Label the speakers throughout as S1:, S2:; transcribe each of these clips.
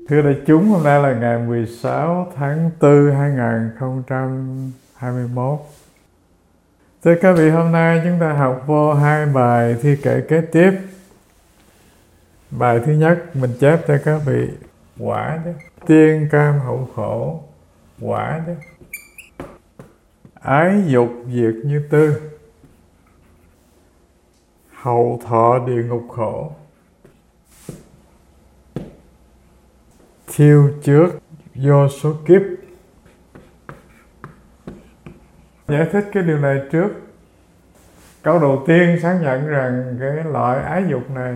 S1: Thưa đại chúng, hôm nay là ngày 16 tháng 4 2021. Thưa các vị, hôm nay chúng ta học vô hai bài thi kệ kế tiếp. Bài thứ nhất mình chép cho các vị: quả chứ, tiên cam hậu khổ, quả chứ, ái dục diệt như tư, hậu thọ địa ngục khổ, thiêu trước vô số kiếp. Giải thích cái điều này trước. Câu đầu tiên xác nhận rằng cái loại ái dục này,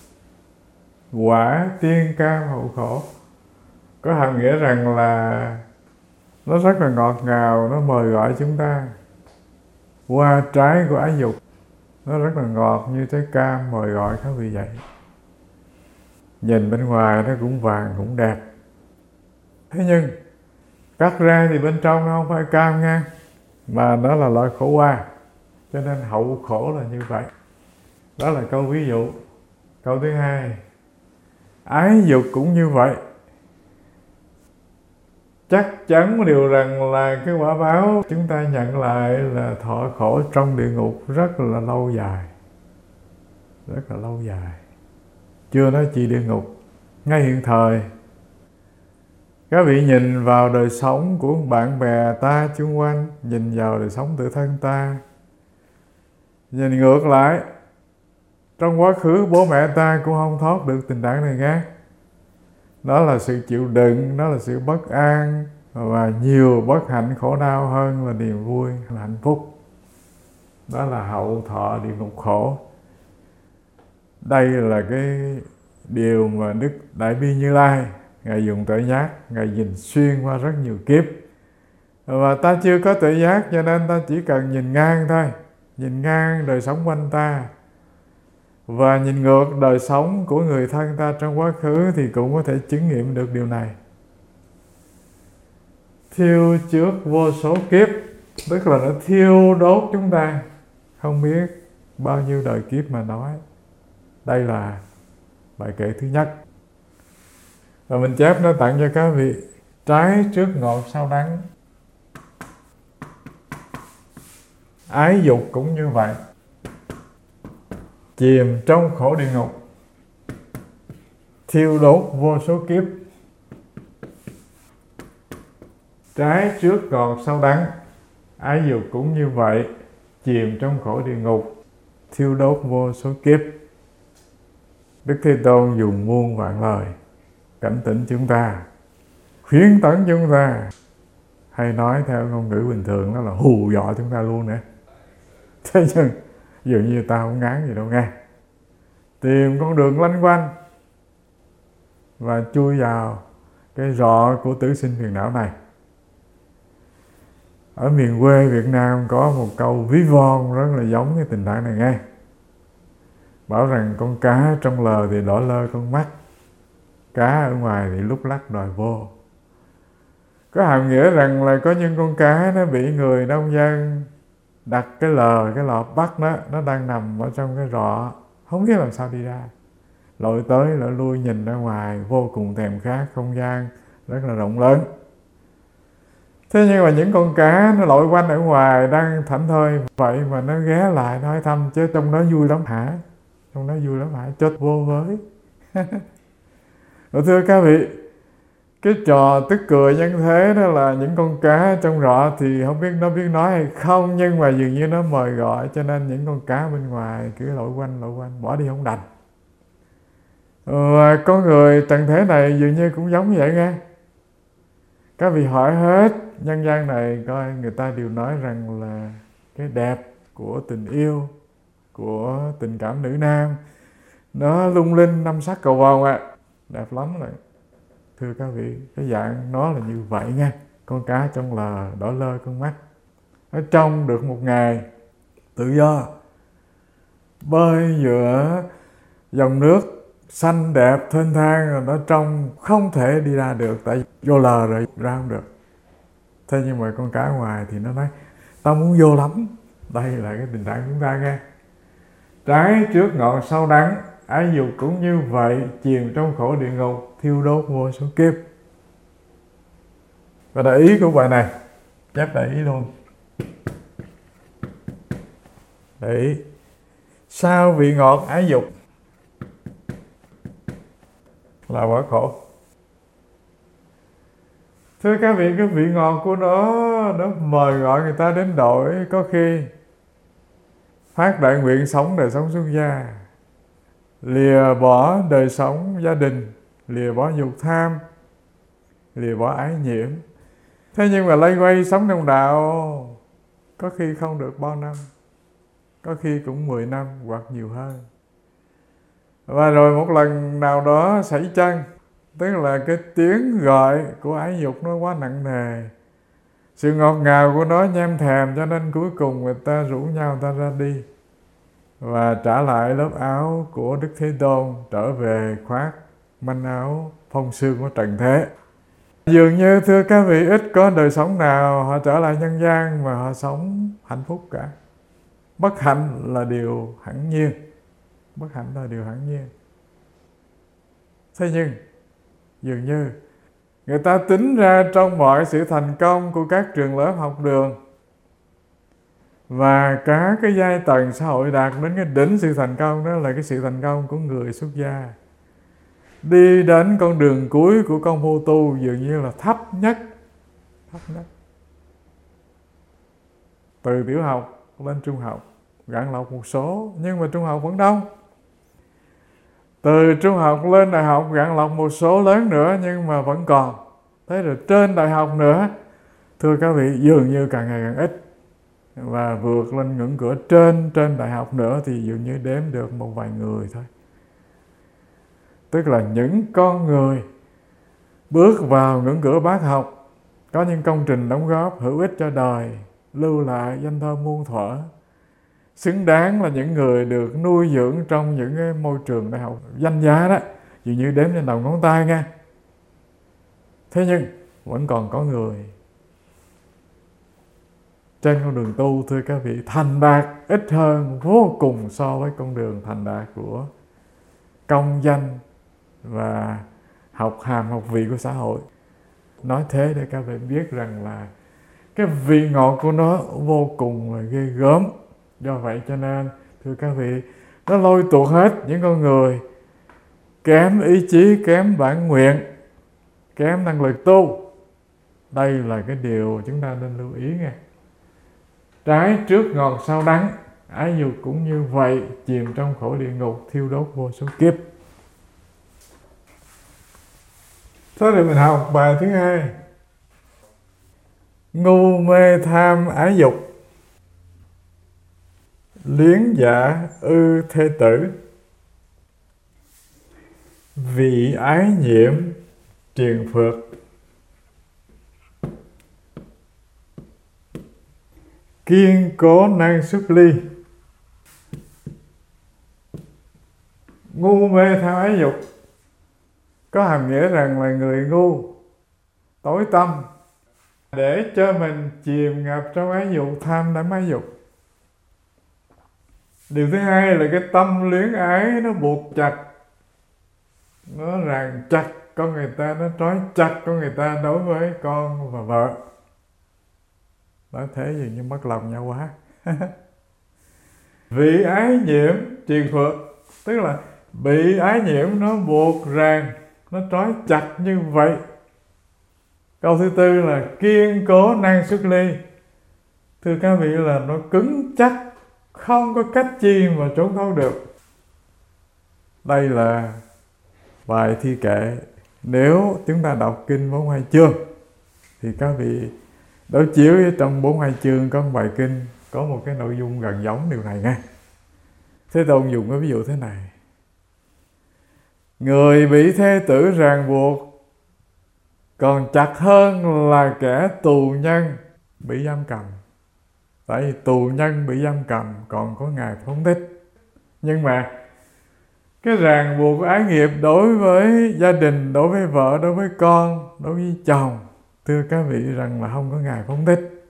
S1: quả tiên cam hậu khổ, có hàm nghĩa rằng là nó rất là ngọt ngào, nó mời gọi chúng ta qua trái của ái dục. Nó rất là ngọt như trái cam mời gọi các vị vậy. Nhìn bên ngoài nó cũng vàng cũng đẹp, thế nhưng cắt ra thì bên trong nó không phải cam nha, mà nó là loại khổ qua, cho nên hậu khổ là như vậy. Đó là câu ví dụ. Câu thứ hai, ái dục cũng như vậy. Chắc chắn một điều rằng là cái quả báo chúng ta nhận lại là thọ khổ trong địa ngục rất là lâu dài. Rất là lâu dài. Chưa nói chỉ địa ngục, ngay hiện thời. Các vị nhìn vào đời sống của bạn bè ta xung quanh, nhìn vào đời sống tự thân ta, nhìn ngược lại, trong quá khứ bố mẹ ta cũng không thoát được tình trạng này nghe. Đó là sự chịu đựng, đó là sự bất an và nhiều bất hạnh khổ đau hơn là niềm vui, là hạnh phúc. Đó là hậu thọ địa ngục khổ. Đây là cái điều mà Đức Đại Bi Như Lai Ngài dùng tuệ giác, Ngài nhìn xuyên qua rất nhiều kiếp. Và ta chưa có tuệ giác cho nên ta chỉ cần nhìn ngang thôi, nhìn ngang đời sống quanh ta và nhìn ngược đời sống của người thân ta trong quá khứ thì cũng có thể chứng nghiệm được điều này. Thiêu trước vô số kiếp, tức là nó thiêu đốt chúng ta không biết bao nhiêu đời kiếp mà nói. Đây là bài kệ thứ nhất. Và mình chép nó tặng cho các vị: trái trước ngọt sau đắng. Ái dục cũng như vậy, chìm trong khổ địa ngục, thiêu đốt vô số kiếp. Trái trước ngọt sau đắng. Ái dục cũng như vậy, chìm trong khổ địa ngục, thiêu đốt vô số kiếp. Đức Thế Tôn dùng muôn vạn lời cảnh tỉnh chúng ta, khuyến tấn chúng ta, hay nói theo ngôn ngữ bình thường đó là hù dọa chúng ta luôn nữa. Thế nhưng dường như ta không ngán gì đâu nghe. Tìm con đường lanh quanh và chui vào cái rọ của tử sinh phiền não này. Ở miền quê Việt Nam có một câu ví von rất là giống cái tình trạng này nghe. Bảo rằng con cá trong lờ thì đỏ lơ con mắt, cá ở ngoài thì lúc lắc đòi vô. Có hàm nghĩa rằng là có những con cá nó bị người nông dân đặt cái lò bắt nó đang nằm ở trong cái rọ, không biết làm sao đi ra. Lội tới lội lui nhìn ra ngoài vô cùng thèm khát, không gian rất là rộng lớn. Thế nhưng mà những con cá nó lội quanh ở ngoài đang thảnh thơi vậy mà nó ghé lại nói thăm, chứ trong đó vui lắm hả? Trong đó vui lắm hả? Chết vô với. Thưa các vị, cái trò tức cười nhân thế đó là những con cá trong rọ thì không biết nó biết nói hay không, nhưng mà dường như nó mời gọi, cho nên những con cá bên ngoài cứ lội quanh, bỏ đi không đành. Và con người trần thế này dường như cũng giống như vậy nghe. Các vị hỏi hết nhân gian này coi, người ta đều nói rằng là cái đẹp của tình yêu, của tình cảm nữ nam, nó lung linh năm sắc cầu vồng ạ. Đẹp lắm rồi. Thưa các vị, cái dạng nó là như vậy nha. Con cá trong lờ đỏ lơ con mắt, nó trông được một ngày tự do bơi giữa dòng nước xanh đẹp thênh thang, rồi nó trông không thể đi ra được, tại vô lờ rồi ra không được. Thế nhưng mà con cá ngoài thì nó nói tao muốn vô lắm. Đây là cái tình trạng chúng ta nghe. Trái trước ngọt sau đắng. ái dục cũng như vậy, chìm trong khổ địa ngục, thiêu đốt vô số kiếp. Và đại ý của bài này, chép đại ý luôn. Đại ý: sao vị ngọt ái dục là quả khổ. Thưa các vị, cái vị ngọt của nó mời gọi người ta đến đổi, có khi phát đại nguyện sống đời sống xuất gia, lìa bỏ đời sống gia đình, lìa bỏ dục tham, lìa bỏ ái nhiễm. Thế nhưng mà lây quay sống trong đạo có khi không được bao năm, có khi cũng 10 năm hoặc nhiều hơn. Và rồi một lần nào đó xảy chân, tức là cái tiếng gọi của ái dục nó quá nặng nề, sự ngọt ngào của nó nhem thèm, cho nên cuối cùng người ta rủ nhau người ta ra đi và trả lại lớp áo của Đức Thế Tôn, trở về khoác manh áo phong sương của trần thế. Dường như thưa các vị, ít có đời sống nào họ trở lại nhân gian mà họ sống hạnh phúc cả. Bất hạnh là điều hẳn nhiên, bất hạnh là điều hẳn nhiên. Thế nhưng dường như người ta tính ra trong mọi sự thành công của các trường lớp học đường và các cái giai tầng xã hội đạt đến cái đỉnh sự thành công, đó là cái sự thành công của người xuất gia. Đi đến con đường cuối của công phu tu dường như là thấp nhất. Từ tiểu học lên trung học, gạn lọc một số, nhưng mà trung học vẫn đông. Từ trung học lên đại học gạn lọc một số lớn nữa, nhưng mà vẫn còn. Thế rồi trên đại học nữa, thưa các vị, dường như càng ngày càng ít. Và vượt lên ngưỡng cửa trên đại học nữa thì dường như đếm được một vài người thôi. Tức là những con người bước vào ngưỡng cửa bác học, có những công trình đóng góp hữu ích cho đời, lưu lại danh thơ muôn thuở, xứng đáng là những người được nuôi dưỡng trong những cái môi trường đại học danh giá đó, dường như đếm trên đầu ngón tay nha. Thế nhưng vẫn còn có người trên con đường tu, thưa các vị, thành đạt ít hơn vô cùng so với con đường thành đạt của công danh và học hàm học vị của xã hội. Nói thế để các vị biết rằng là cái vị ngọt của nó vô cùng là ghê gớm. Do vậy cho nên thưa các vị, nó lôi tuột hết những con người kém ý chí, kém bản nguyện, kém năng lực tu. Đây là cái điều chúng ta nên lưu ý nghe. Trái trước ngọt sau đắng, ái dục cũng như vậy, chìm trong khổ địa ngục, thiêu đốt vô số kiếp. Thế thì mình học bài thứ hai. Ngu mê tham ái dục, liếng dạ ư thê tử, vị ái nhiễm triền phượt, kiên cố năng xuất ly. Ngu mê tham ái dục có hàm nghĩa rằng là người ngu, tối tâm, để cho mình chìm ngập trong ái dục, tham đắm ái dục. Điều thứ hai là cái tâm luyến ái nó buộc chặt, nó ràng chặt con người ta, nó trói chặt con người ta đối với con và vợ. Nói thế dường như mất lòng nhau quá. Vị ái nhiễm triền phượt, tức là bị ái nhiễm nó buộc ràng, nó trói chặt như vậy. Câu thứ tư là kiên cố năng xuất ly. Thưa các vị, là nó cứng chắc, không có cách chi mà trốn thoát được. Đây là bài thi kệ. Nếu chúng ta đọc kinh 42 chương thì các vị đối chiếu trong 42 chương có một bài kinh có một cái nội dung gần giống điều này nghe. Thế Tôn dùng cái ví dụ thế này: người bị thê tử ràng buộc còn chặt hơn là kẻ tù nhân bị giam cầm. Tại vì tù nhân bị giam cầm còn có ngày phóng thích. Nhưng mà cái ràng buộc ái nghiệp đối với gia đình, đối với vợ, đối với con, đối với chồng, thưa các vị rằng là không có ngày phóng thích.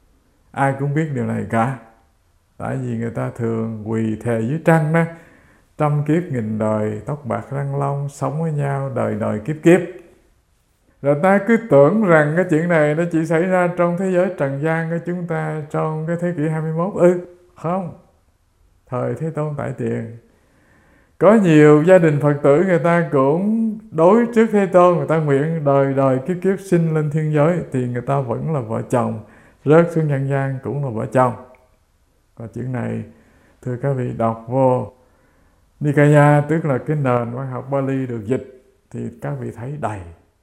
S1: Ai cũng biết điều này cả. Tại vì người ta thường quỳ thề dưới trăng đó, trăm kiếp nghìn đời, tóc bạc răng long, sống với nhau đời đời kiếp kiếp. Rồi ta cứ tưởng rằng cái chuyện này nó chỉ xảy ra trong thế giới trần gian của chúng ta trong cái thế kỷ 21. Không. Thời Thế Tôn tại tiền, có nhiều gia đình Phật tử người ta cũng đối trước Thế Tôn, người ta nguyện đời đời kiếp kiếp sinh lên thiên giới, thì người ta vẫn là vợ chồng, rớt xuống nhân gian cũng là vợ chồng. Và chuyện này thưa các vị đọc vô Nikaya, tức là cái nền văn học Bali được dịch, thì các vị thấy đầy.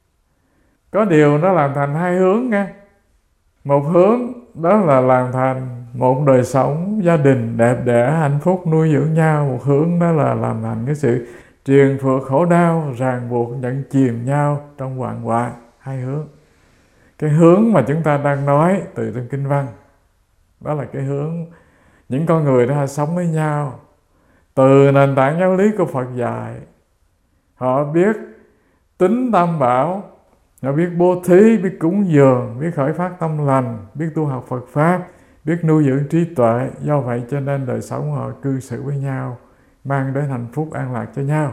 S1: Có điều nó làm thành hai hướng nha. Một hướng đó là làm thành một đời sống gia đình đẹp đẽ hạnh phúc nuôi dưỡng nhau. Một hướng đó là làm thành cái sự triền phược khổ đau, ràng buộc nhận chìm nhau trong hoạn họa. Hai hướng. Cái hướng mà chúng ta đang nói từ trong kinh văn, đó là cái hướng những con người đó sống với nhau từ nền tảng giáo lý của Phật dạy. Họ biết tính tam bảo, họ biết bố thí, biết cúng dường, biết khởi phát tâm lành, biết tu học Phật Pháp, biết nuôi dưỡng trí tuệ. Do vậy cho nên đời sống họ cư xử với nhau mang đến hạnh phúc an lạc cho nhau.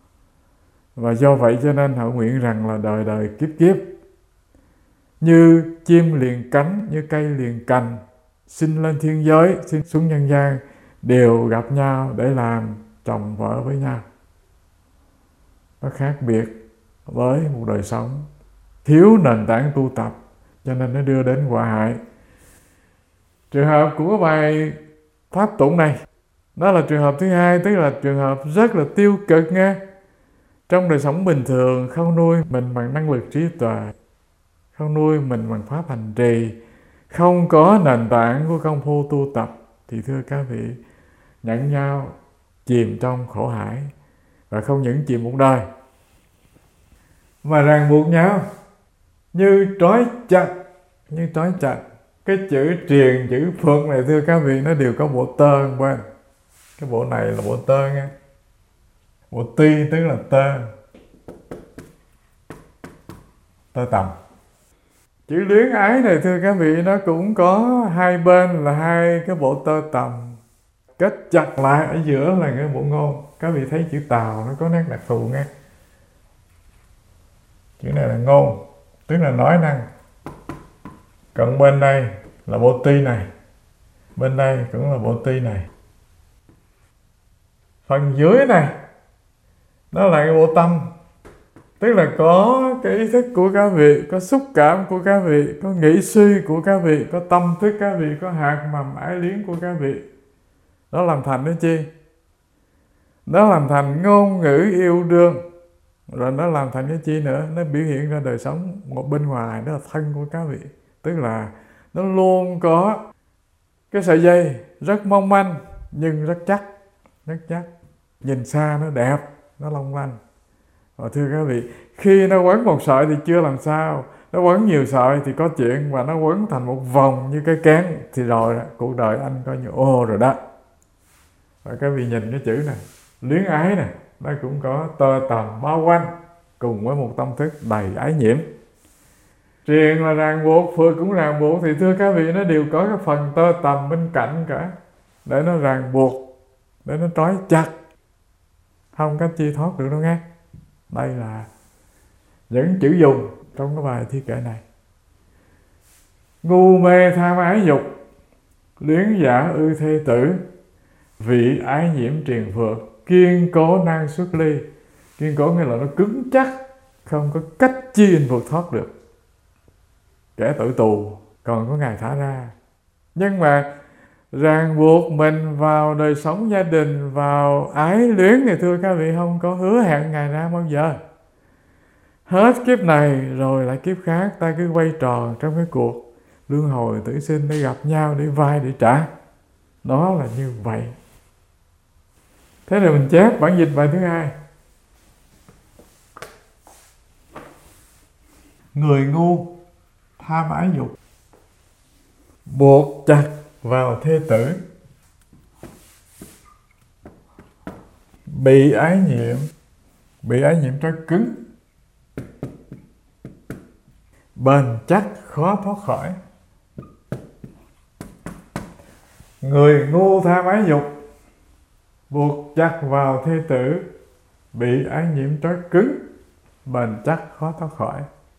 S1: Và do vậy cho nên họ nguyện rằng là đời đời kiếp kiếp, như chim liền cánh, như cây liền cành, sinh lên thiên giới, sinh xuống nhân gian, đều gặp nhau để làm chồng vợ với nhau. Nó khác biệt với một đời sống thiếu nền tảng tu tập, cho nên nó đưa đến quả hại. Trường hợp của bài pháp tụng này, đó là trường hợp thứ hai, tức là trường hợp rất là tiêu cực nha. Trong đời sống bình thường không nuôi mình bằng năng lực trí tuệ, không nuôi mình bằng pháp hành trì, không có nền tảng của công phu tu tập, thì thưa các vị, nhận nhau chìm trong khổ hải, và không những chìm một đời mà ràng buộc nhau như trói chặt, như trói chặt. Cái chữ triền, chữ phượng này thưa các vị, nó đều có bộ tơ bên. Cái bộ này là bộ tơ nha. Bộ ti tức là tơ, tơ tằm. Chữ luyến ái này thưa các vị, nó cũng có hai bên là hai cái bộ tơ tằm kết chặt lại, ở giữa là cái bộ ngôn. Các vị thấy chữ Tàu nó có nét đặc thù nghe. Chữ này là ngôn, tức là nói năng. Còn bên đây là bộ ti này, bên đây cũng là bộ ti này. Phần dưới này đó là cái bộ tâm, tức là có cái ý thức của các vị, có xúc cảm của các vị, có nghĩ suy của các vị, có tâm thức các vị, có hạt mầm ái liếng của các vị. Đó làm thành đó chi? Đó làm thành ngôn ngữ yêu đương. Rồi nó làm thành cái chi nữa? Nó biểu hiện ra đời sống một bên ngoài, đó là thân của các vị. Tức là nó luôn có cái sợi dây rất mong manh nhưng rất chắc, rất chắc. Nhìn xa nó đẹp, nó long lanh. Và thưa các vị, khi nó quấn một sợi thì chưa làm sao, nó quấn nhiều sợi thì có chuyện, và nó quấn thành một vòng như cái kén thì rồi cuộc đời anh coi như ô rồi đó. Và các vị nhìn cái chữ này, luyến ái này, nó cũng có tơ tằm bao quanh cùng với một tâm thức đầy ái nhiễm. Triền là ràng buộc, phượng cũng ràng buộc, thì thưa các vị, nó đều có cái phần tơ tằm bên cạnh cả, để nó ràng buộc, để nó trói chặt, không cách chi thoát được đâu nghe. Đây là những chữ dùng trong cái bài thi kệ này. Ngu mê tham ái dục, luyến giả ư thê tử, vị ái nhiễm triền phượng, kiên cố năng xuất ly. Kiên cố nghĩa là nó cứng chắc, không có cách chi anh vượt thoát được. Kẻ tử tù còn có ngày thả ra. Nhưng mà ràng buộc mình vào đời sống gia đình, vào ái luyến thì thưa các vị, không có hứa hẹn ngày ra bao giờ. Hết kiếp này rồi lại kiếp khác, ta cứ quay tròn trong cái cuộc luân hồi tử sinh để gặp nhau, để vai để trả. Đó là như vậy. Thế rồi mình chép bản dịch bài thứ hai. Người ngu tham ái dục, buộc chặt vào thê tử, bị ái nhiễm trói cứng, bền chắc khó thoát khỏi. Người ngu tham ái dục, buộc chặt vào thê tử, bị ái nhiễm trói cứng, bền chắc khó thoát khỏi.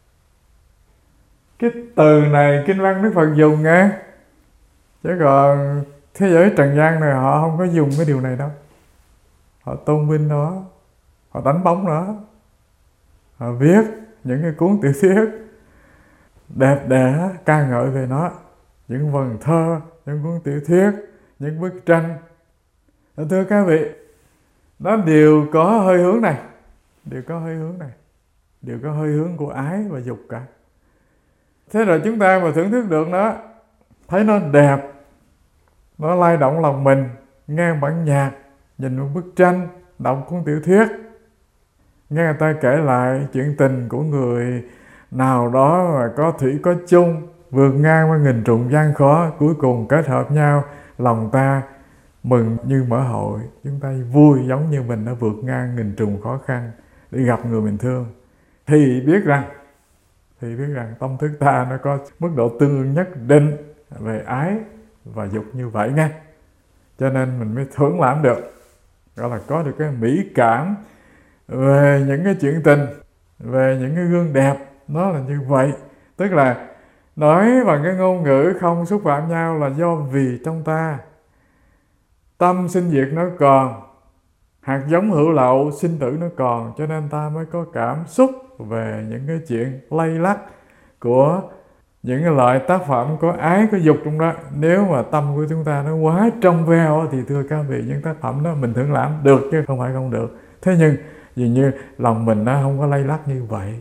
S1: Cái từ này kinh văn Đức Phật dùng nghe, chứ còn thế giới trần gian này họ không có dùng cái điều này đâu. Họ tôn vinh nó, họ đánh bóng nó, họ viết những cái cuốn tiểu thuyết đẹp đẽ ca ngợi về nó, những vần thơ, những cuốn tiểu thuyết, những bức tranh. Thưa các vị, nó đều có hơi hướng này, đều có hơi hướng này, đều có hơi hướng của ái và dục cả. Thế rồi chúng ta mà thưởng thức được nó, thấy nó đẹp, nó lay động lòng mình, nghe bản nhạc, nhìn một bức tranh, đọc cuốn tiểu thuyết, nghe người ta kể lại chuyện tình của người nào đó mà có thủy có chung, vượt ngang qua nghìn trùng gian khó, cuối cùng kết hợp nhau, lòng ta mừng như mở hội, chúng ta vui giống như mình đã vượt ngang nghìn trùng khó khăn để gặp người mình thương, thì biết rằng tâm thức ta nó có mức độ tương ứng nhất định về ái và dục như vậy nghe. Cho nên mình mới thưởng lãm được, gọi là có được cái mỹ cảm về những cái chuyện tình, về những cái gương đẹp, nó là như vậy. Tức là nói bằng cái ngôn ngữ không xúc phạm nhau là do vì trong ta tâm sinh diệt nó còn, hạt giống hữu lậu sinh tử nó còn, cho nên ta mới có cảm xúc về những cái chuyện lay lắc của những cái loại tác phẩm có ái có dục trong đó. Nếu mà tâm của chúng ta nó quá trong veo thì thưa các vị, những tác phẩm đó mình thưởng lãm được chứ không phải không được. Thế nhưng dường như lòng mình nó không có lay lắc như vậy.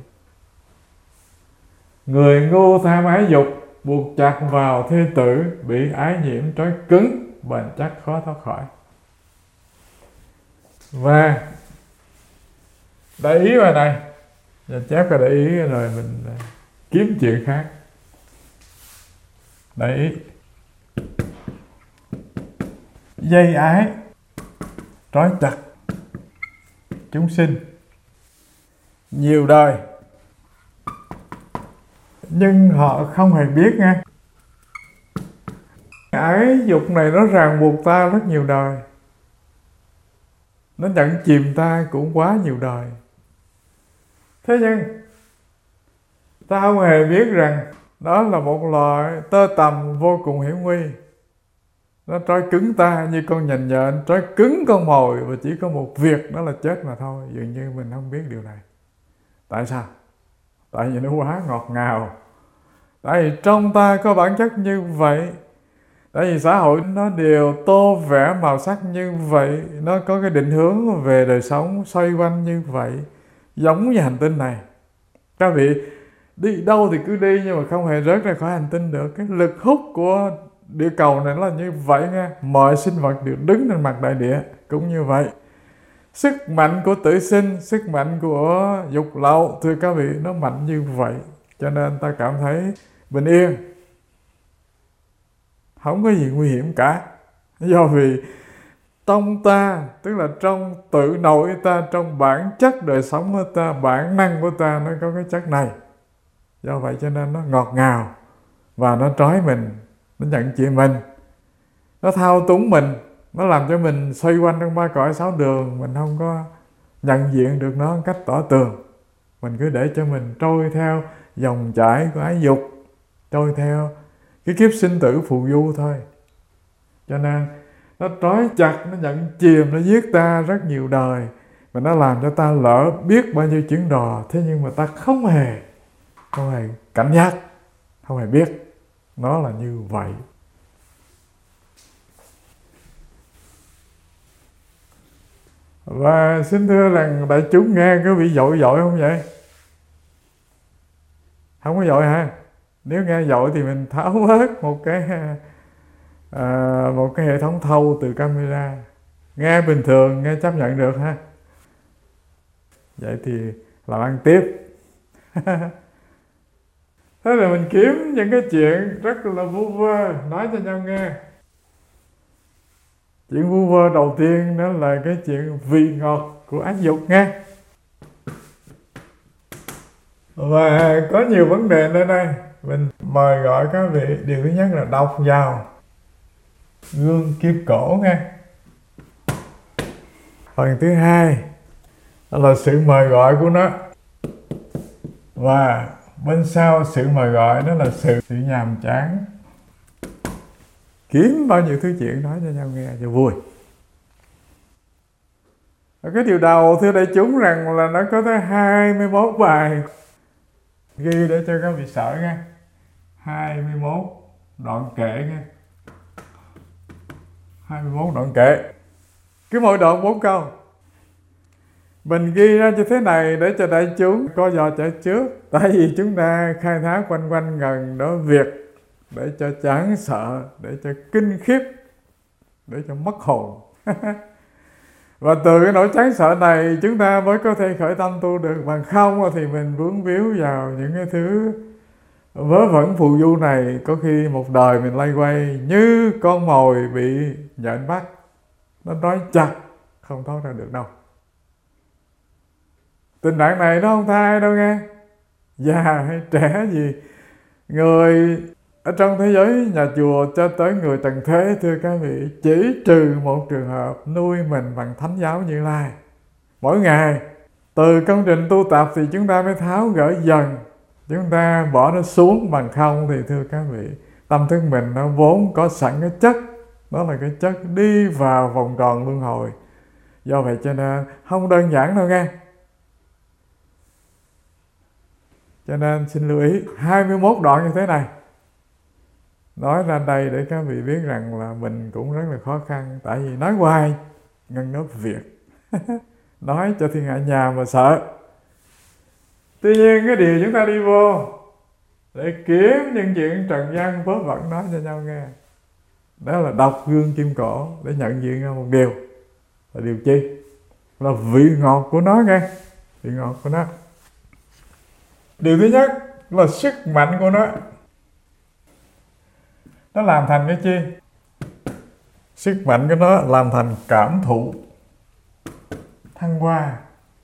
S1: Người ngu tham ái dục, buộc chặt vào thê tử, bị ái nhiễm trói cứng, bền chắc khó thoát khỏi. Và để ý vào này, và chép cái để ý rồi mình kiếm chuyện khác. Để ý, dây ái trói chặt chúng sinh nhiều đời, nhưng họ không hề biết nghe. Ái dục này nó ràng buộc ta rất nhiều đời, nó nhận chìm ta cũng quá nhiều đời. Thế nhưng ta không hề biết rằng đó là một loại tơ tằm vô cùng hiểm nguy. Nó trói cứng ta như con nhện nhện trói cứng con mồi, và chỉ có một việc đó là chết mà thôi. Dường như mình không biết điều này. Tại sao? Tại vì nó quá ngọt ngào. Tại vì trong ta có bản chất như vậy. Tại vì xã hội nó đều tô vẽ màu sắc như vậy, nó có cái định hướng về đời sống xoay quanh như vậy, giống như hành tinh này. Các vị đi đâu thì cứ đi, nhưng mà không hề rớt ra khỏi hành tinh được. Cái lực hút của địa cầu này nó là như vậy nha. Mọi sinh vật đều đứng trên mặt đại địa cũng như vậy. Sức mạnh của tử sinh, sức mạnh của dục lậu, thưa các vị, nó mạnh như vậy. Cho nên ta cảm thấy bình yên, không có gì nguy hiểm cả. Do vì trong ta, tức là trong tự nội ta, trong bản chất đời sống của ta, bản năng của ta, nó có cái chất này. Do vậy cho nên nó ngọt ngào, và nó trói mình, nó nhận chìm mình, nó thao túng mình, nó làm cho mình xoay quanh trong ba cõi sáu đường. Mình không có nhận diện được nó một cách tỏ tường. Mình cứ để cho mình trôi theo dòng chảy của ái dục, trôi theo cái kiếp sinh tử phù du thôi. Cho nên nó trói chặt, nó nhận chìm, nó giết ta rất nhiều đời, và nó làm cho ta lỡ biết bao nhiêu chuyến đò. Thế nhưng mà ta không hề cảnh giác, không hề biết nó là như vậy. Và xin thưa rằng đại chúng nghe có bị dội không vậy? Không có dội hả? Nếu nghe dội thì mình tháo hết một cái hệ thống thâu từ camera. Nghe bình thường, nghe chấp nhận được ha. Vậy thì làm ăn tiếp. Thế là mình kiếm những cái chuyện rất là vu vơ nói cho nhau nghe. Chuyện vu vơ đầu tiên đó là cái chuyện vị ngọt của ái dục nghe. Và có nhiều vấn đề nơi đây. Mình mời gọi các vị, điều thứ nhất là đọc vào gương kiếp cổ nghe. Phần thứ hai đó là sự mời gọi của nó, và bên sau sự mời gọi đó là sự nhàm chán. Kiếm bao nhiêu thứ chuyện nói cho nhau nghe cho vui. Cái điều đầu thưa đại chúng rằng là nó có tới 21 bài, ghi để cho các vị sợ nghe. 21 đoạn kệ nghe. 21 đoạn kệ. Cứ mỗi đoạn 4 câu. Mình ghi ra như thế này để cho đại chúng có giò chạy trước. Tại vì chúng ta khai thác quanh quanh gần đó việc, để cho chán sợ, để cho kinh khiếp, để cho mất hồn. Và từ cái nỗi chán sợ này chúng ta mới có thể khởi tâm tu được. Bằng không thì mình vướng víu vào những cái thứ vớ vẩn phù du này, có khi một đời mình lay quay như con mồi bị nhện bắt. Nó trói chặt, không thoát ra được đâu. Tình trạng này nó không tha ai đâu nghe. Già hay trẻ gì, người ở trong thế giới nhà chùa cho tới người trần thế, thưa các vị, chỉ trừ một trường hợp nuôi mình bằng thánh giáo Như Lai. Mỗi ngày từ công trình tu tập thì chúng ta mới tháo gỡ dần, chúng ta bỏ nó xuống. Bằng không thì thưa các vị, tâm thức mình nó vốn có sẵn cái chất, đó là cái chất đi vào vòng tròn luân hồi. Do vậy cho nên không đơn giản đâu nghe. Cho nên xin lưu ý 21 đoạn như thế này. Nói ra đây để các vị biết rằng là mình cũng rất là khó khăn. Tại vì nói hoài ngân nói việc. Nói cho thiên hạ nhà mà sợ. Tuy nhiên cái điều chúng ta đi vô để kiếm những chuyện trần gian vớ vẩn nói cho nhau nghe, đó là đọc gương kim cổ để nhận diện ra một điều. Là điều chi? Là vị ngọt của nó nghe. Vị ngọt của nó. Điều thứ nhất là sức mạnh của nó. Nó làm thành cái chi? Sức mạnh của nó làm thành cảm thụ, thăng hoa,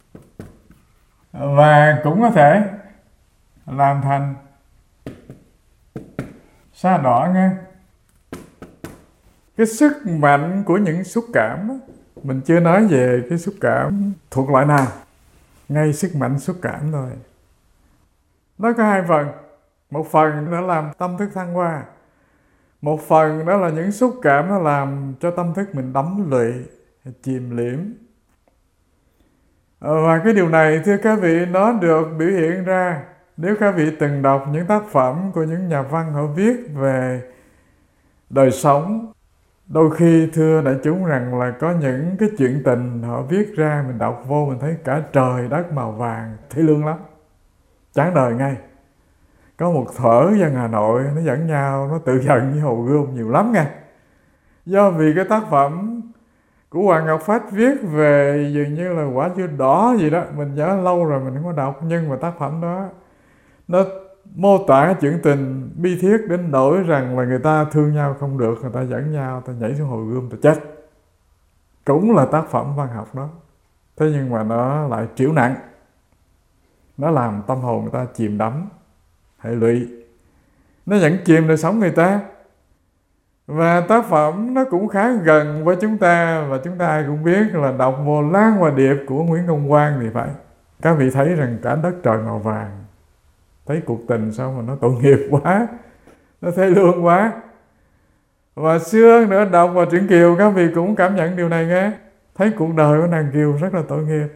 S1: và cũng có thể làm thành sa đỏ nghe. Cái sức mạnh của những xúc cảm đó, mình chưa nói về cái xúc cảm thuộc loại nào, ngay sức mạnh xúc cảm thôi. Nó có hai phần. Một phần nó làm tâm thức thăng hoa, một phần đó là những xúc cảm nó làm cho tâm thức mình đắm lụy, chìm liễm. Và cái điều này thưa các vị, nó được biểu hiện ra nếu các vị từng đọc những tác phẩm của những nhà văn họ viết về đời sống. Đôi khi thưa đại chúng rằng là có những cái chuyện tình họ viết ra, mình đọc vô mình thấy cả trời đất màu vàng, thê lương lắm, chán đời ngay. Có một thở dân Hà Nội nó dẫn nhau, nó tự giận với Hồ Gươm nhiều lắm nghe. Do vì cái tác phẩm của Hoàng Ngọc Phách viết về dường như là quả dưa đỏ gì đó, mình nhớ lâu rồi mình không có đọc, nhưng mà tác phẩm đó nó mô tả chuyện tình bi thiết đến nỗi rằng là người ta thương nhau không được, người ta dẫn nhau, ta nhảy xuống Hồ Gươm ta chết. Cũng là tác phẩm văn học đó. Thế nhưng mà nó lại triểu nặng, nó làm tâm hồn người ta chìm đắm, hệ lụy, nó dẫn chìm đời sống người ta. Và tác phẩm nó cũng khá gần với chúng ta, và chúng ta ai cũng biết là đọc vô Lan Hòa Điệp của Nguyễn Công Quang thì phải. Các vị thấy rằng cả đất trời màu vàng, thấy cuộc tình sao mà nó tội nghiệp quá, nó thê lương quá. Và xưa nữa đọc vào truyện Kiều, các vị cũng cảm nhận điều này nghe. Thấy cuộc đời của nàng Kiều rất là tội nghiệp.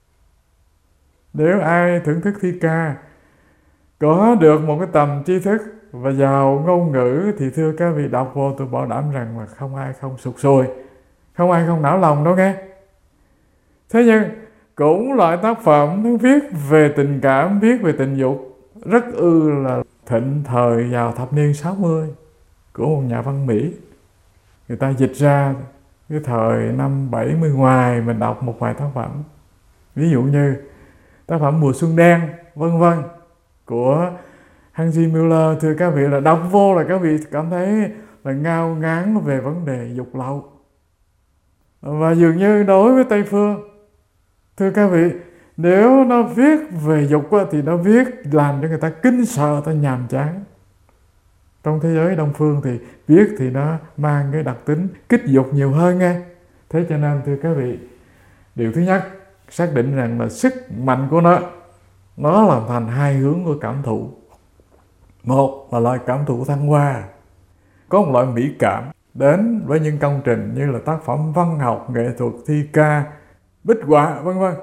S1: Nếu ai thưởng thức thi ca, có được một cái tầm tri thức và giàu ngôn ngữ, thì thưa các vị đọc vô tôi bảo đảm rằng là không ai không sụt sùi, không ai không não lòng đâu nghe. Thế nhưng cũng loại tác phẩm nó viết về tình cảm, viết về tình dục rất là thịnh thời vào thập niên 60 của một nhà văn Mỹ. Người ta dịch ra cái thời năm 70 ngoài, mình đọc một vài tác phẩm. Ví dụ như tác phẩm Mùa Xuân Đen vân vân của Hans Müller, thưa các vị, là đọc vô là các vị cảm thấy là ngao ngán về vấn đề dục lậu. Và dường như đối với Tây Phương, thưa các vị, nếu nó viết về dục thì nó viết làm cho người ta kinh sợ, ta nhàm chán. Trong thế giới Đông Phương thì viết thì nó mang cái đặc tính kích dục nhiều hơn nghe. Thế cho nên thưa các vị, Điều thứ nhất, xác định rằng là sức mạnh của nó làm thành hai hướng của cảm thụ. Một là loại cảm thụ thăng hoa, có một loại mỹ cảm đến với những công trình như là tác phẩm văn học, nghệ thuật, thi ca, bích họa, vân vân.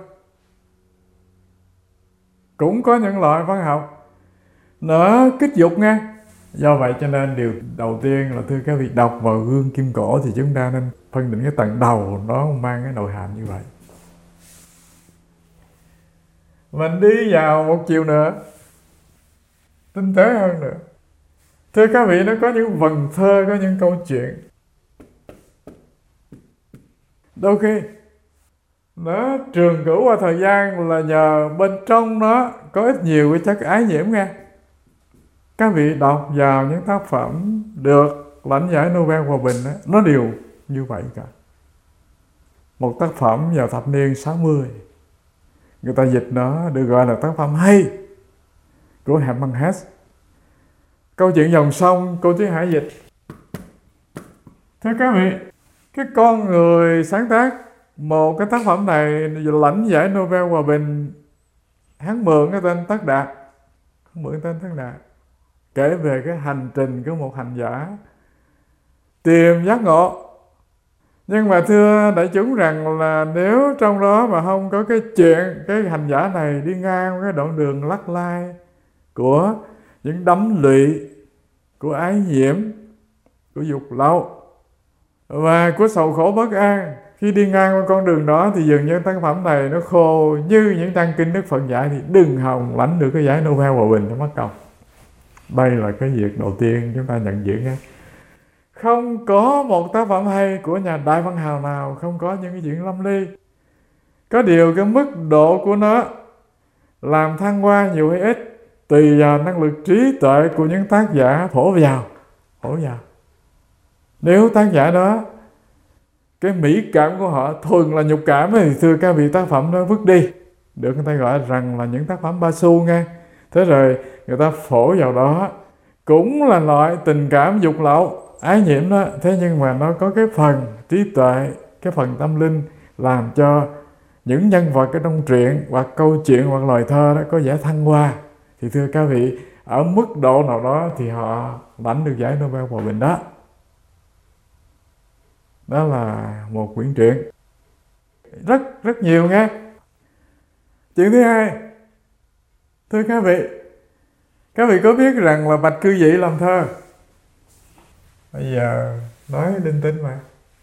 S1: Cũng có những loại văn học nó kích dục nghe. Do vậy cho nên điều đầu tiên là thưa các vị, đọc vào gương kim cổ thì chúng ta nên phân định cái tầng đầu nó mang cái nội hàm như vậy. Mình đi vào một chiều nữa tinh tế hơn nữa. Thưa các vị, nó có những vần thơ, có những câu chuyện đôi khi nó trường cửu qua thời gian là nhờ bên trong nó có ít nhiều cái chất ái nhiễm nghe. Các vị đọc vào những tác phẩm được lãnh giải Nobel Hòa Bình đó, nó đều như vậy cả. Một tác phẩm vào thập niên 60, người ta dịch nó được gọi là tác phẩm hay của Hermann Hesse. Câu chuyện dòng sông, cô Chí Hải dịch. Thưa các vị, cái con người sáng tác một cái tác phẩm này lãnh giải Nobel Hòa Bình, hắn mượn cái tên Tất Đạt. Kể về cái hành trình của một hành giả tìm giác ngộ. Nhưng mà thưa đại chúng rằng là nếu trong đó mà không có cái chuyện cái hành giả này đi ngang cái đoạn đường lắc lai của những đắm lụy, của ái nhiễm, của dục lậu và của sầu khổ bất an, khi đi ngang qua con đường đó thì dường như tác phẩm này nó khô như những trang kinh Đức Phật dạy, thì đừng hòng lãnh được cái giải Nobel Hòa Bình cho mất công. Đây là cái việc đầu tiên chúng ta nhận diện nha. Không có một tác phẩm hay của nhà đại văn hào nào không có những cái chuyện lâm ly. Có điều cái mức độ của nó làm thăng hoa nhiều hay ít tùy vào năng lực trí tuệ của những tác giả thổ vào. Nếu tác giả đó cái mỹ cảm của họ thuần là nhục cảm thì thưa các vị, tác phẩm đó vứt đi, được người ta gọi rằng là những tác phẩm ba xu nghe. Thế rồi người ta phổ vào đó cũng là loại tình cảm dục lậu, ái nhiễm đó, thế nhưng mà nó có cái phần trí tuệ, cái phần tâm linh làm cho những nhân vật ở trong truyện hoặc câu chuyện hoặc lời thơ đó có vẻ thăng hoa. Thì thưa các vị, ở mức độ nào đó thì họ lãnh được giải Nobel Hòa Bình đó. Đó là một quyển truyện rất nhiều nghe. Chuyện thứ hai, thưa các vị có biết rằng là Bạch Cư Dị làm thơ? Bây giờ nói linh tinh mà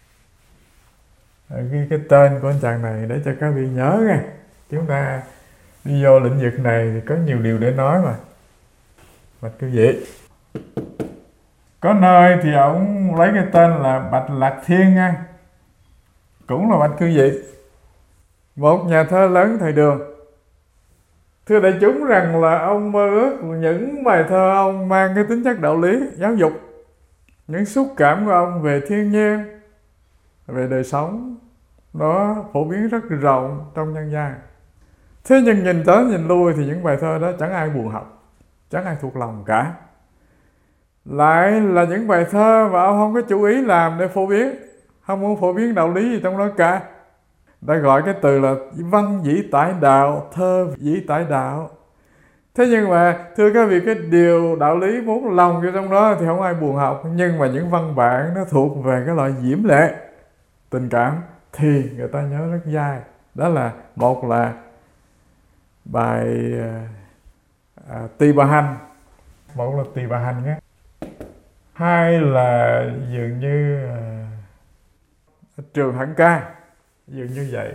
S1: ghi cái tên của anh chàng này để cho các vị nhớ nghe. Chúng ta đi vô lĩnh vực này thì có nhiều điều để nói mà. Bạch Cư Dị, có nơi thì ông lấy cái tên là Bạch Lạc Thiên nha, cũng là Bạch Cư Dị, một nhà thơ lớn thời Đường. Thưa đại chúng rằng là ông mơ ước những bài thơ ông mang cái tính chất đạo lý, giáo dục. Những xúc cảm của ông về thiên nhiên, về đời sống, nó phổ biến rất rộng trong nhân gian. Thế nhưng nhìn tới nhìn lui thì những bài thơ đó chẳng ai buồn học, chẳng ai thuộc lòng cả. Lại là những bài thơ mà ông không có chú ý làm để phổ biến, không muốn phổ biến đạo lý gì trong đó cả. Đã gọi cái từ là văn dĩ tải đạo, thơ dĩ tải đạo. Thế nhưng mà thưa các vị, cái điều đạo lý muốn lòng vô trong đó thì không ai buồn học. Nhưng mà những văn bản nó thuộc về cái loại diễm lệ, tình cảm thì người ta nhớ rất dai. Đó là một là bài Tỳ Bà Hành, một là Tỳ Bà Hành nhé. Hai là dường như Trường Hận Ca, dường như vậy.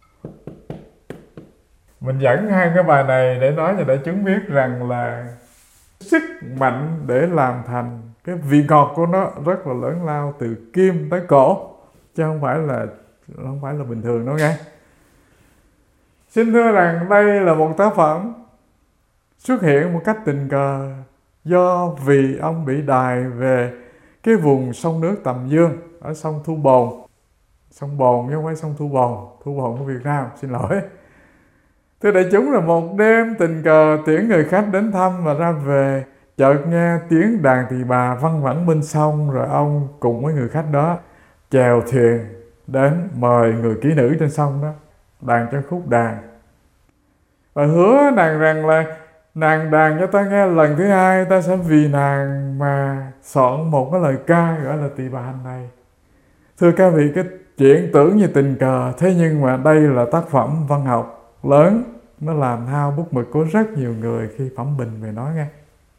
S1: Mình dẫn hai cái bài này để nói cho đại chúng biết rằng là sức mạnh để làm thành cái vị ngọt của nó rất là lớn lao, từ kim tới cổ, chứ không phải là bình thường đâu nghe. Xin thưa rằng đây là một tác phẩm xuất hiện một cách tình cờ do vì ông bị đài về cái vùng sông nước Tầm Dương ở sông Thu Bồn. Sông Bồn chứ không phải sông Thu Bồn của Việt Nam, xin lỗi. Thưa đại chúng, là một đêm tình cờ tiễn người khách đến thăm và ra về, chợt nghe tiếng đàn tỳ bà văng vẳng bên sông, rồi ông cùng với người khách đó chèo thuyền đến mời người kỹ nữ trên sông đó đàn cho khúc đàn, và hứa nàng rằng là nàng đàn cho ta nghe lần thứ hai, ta sẽ vì nàng mà soạn một cái lời ca gọi là Tỳ Bà Hành này. Thưa các vị, cái chuyện tưởng như tình cờ, thế nhưng mà đây là tác phẩm văn học lớn, nó làm hao bút mực của rất nhiều người khi phẩm bình về nó nghe.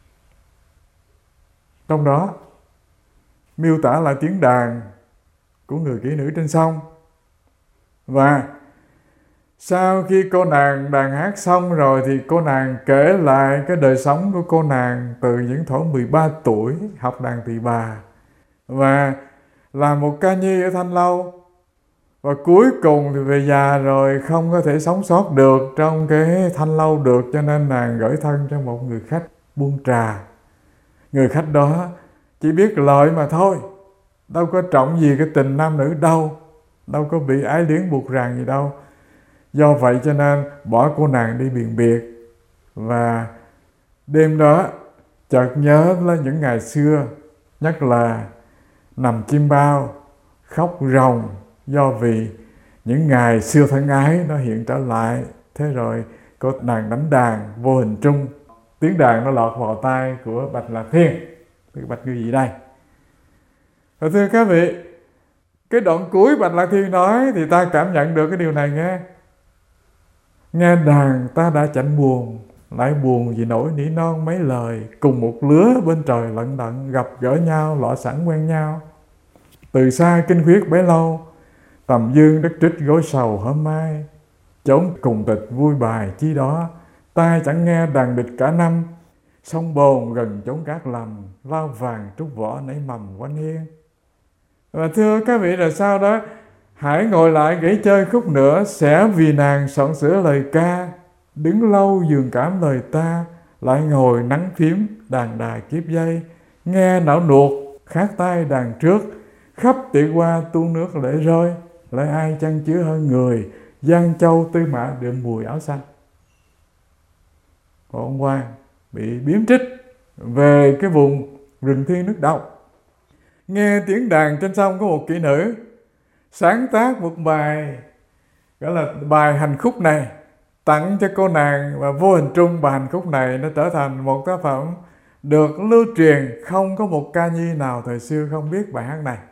S1: Trong đó miêu tả lại tiếng đàn của người kỹ nữ trên sông, và sau khi cô nàng đàn hát xong rồi thì cô nàng kể lại cái đời sống của cô nàng từ những thuở 13 tuổi học đàn tỳ bà và làm một ca nhi ở Thanh Lâu, và cuối cùng thì về già rồi không có thể sống sót được trong cái Thanh Lâu được, cho nên nàng gửi thân cho một người khách buôn trà. Người khách đó chỉ biết lợi mà thôi, đâu có trọng gì cái tình nam nữ đâu, đâu có bị ái luyến buộc ràng gì đâu. Do vậy cho nên bỏ cô nàng đi biền biệt. Và đêm đó chợt nhớ lên những ngày xưa, nhất là nằm chim bao, khóc ròng, do vì những ngày xưa thân ái nó hiện trở lại. Thế rồi cô nàng đánh đàn vô hình trung, tiếng đàn nó lọt vào tai của Bạch Lạc Thiên, Bạch Ngư Dị đây. Và thưa các vị, cái đoạn cuối Bạch Lạc Thiên nói thì ta cảm nhận được cái điều này nghe. Nghe đàn ta đã chẳng buồn, lại buồn vì nỗi nỉ non mấy lời, cùng một lứa bên trời lận đận, gặp gỡ nhau lọ sẵn quen nhau. Từ xa kinh khuyết bấy lâu, tầm dương đất trích gối sầu hôm mai. Chốn cùng tịch vui bài chi đó, tai chẳng nghe đàn địch cả năm. Sông bồn gần chốn cát lầm, lao vàng trúc vỏ nảy mầm quanh hiên. Và thưa các vị, là sau đó hãy ngồi lại nghỉ chơi khúc nữa, sẽ vì nàng soạn sửa lời ca. Đứng lâu giường cảm lời ta, lại ngồi nắng phím đàn đài kiếp dây. Nghe não nuột khát tai đàn trước, khắp tiệc hoa tuôn nước lệ rơi. Lại ai chăn chứa hơn người, Giang Châu Tư Mã đượm mùi áo xanh. Còn ông Quan bị biếm trích về cái vùng rừng thiên nước độc. Nghe tiếng đàn trên sông có một kỹ nữ sáng tác một bài gọi là bài hành khúc này tặng cho cô nàng, và vô hình trung bài hành khúc này nó trở thành một tác phẩm được lưu truyền, không có một ca nhi nào thời xưa không biết bài hát này.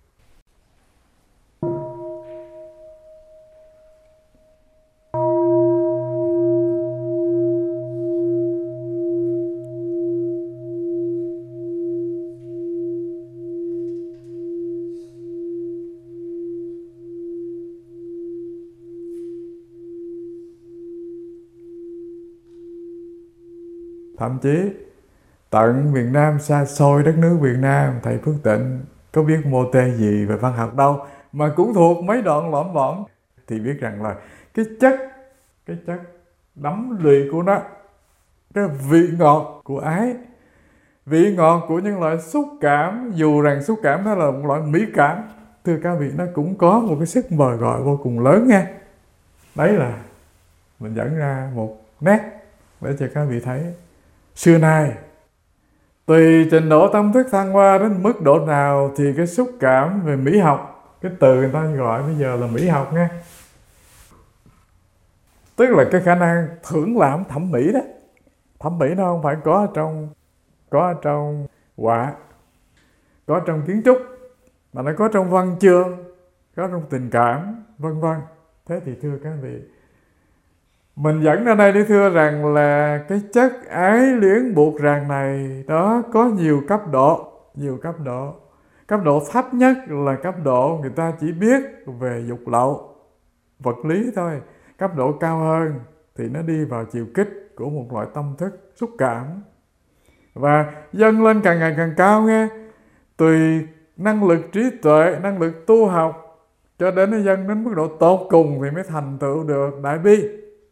S1: Thậm chí tận miền Nam xa xôi đất nước Việt Nam, thầy Phước Tịnh có biết mô tê gì về văn học đâu, mà cũng thuộc mấy đoạn lõm bõm, thì biết rằng là cái chất đắm lụy của nó, cái vị ngọt của ái, vị ngọt của những loại xúc cảm, dù rằng xúc cảm đó là một loại mỹ cảm, thưa các vị, nó cũng có một cái sức mời gọi vô cùng lớn nha. Đấy là mình dẫn ra một nét để cho các vị thấy. Xưa nay, tùy trình độ tâm thức thăng hoa đến mức độ nào thì cái xúc cảm về mỹ học, cái từ người ta gọi bây giờ là mỹ học nha, tức là cái khả năng thưởng lãm thẩm mỹ đó. Thẩm mỹ nó không phải có ở trong họa, có trong kiến trúc, mà nó có trong văn chương, có trong tình cảm, vân vân. Thế thì thưa các vị, mình dẫn ra đây để thưa rằng là cái chất ái luyến buộc ràng này đó có nhiều cấp độ. Cấp độ thấp nhất là cấp độ người ta chỉ biết về dục lậu, vật lý thôi. Cấp độ cao hơn thì nó đi vào chiều kích của một loại tâm thức xúc cảm, và dâng lên càng ngày càng cao nghe. Tùy năng lực trí tuệ, năng lực tu học, cho đến nó dâng đến mức độ tột cùng thì mới thành tựu được đại bi.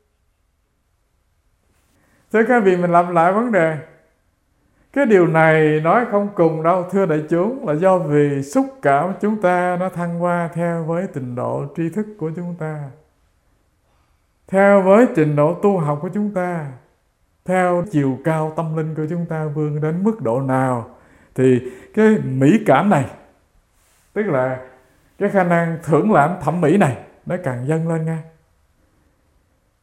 S1: Thế các vị, mình làm lại vấn đề. Cái điều này nói không cùng đâu thưa đại chúng, là do vì xúc cảm chúng ta nó thăng hoa theo với trình độ tri thức của chúng ta, theo với trình độ tu học của chúng ta, theo chiều cao tâm linh của chúng ta vươn đến mức độ nào, thì cái mỹ cảm này, tức là cái khả năng thưởng lãm thẩm mỹ này, nó càng dâng lên nha.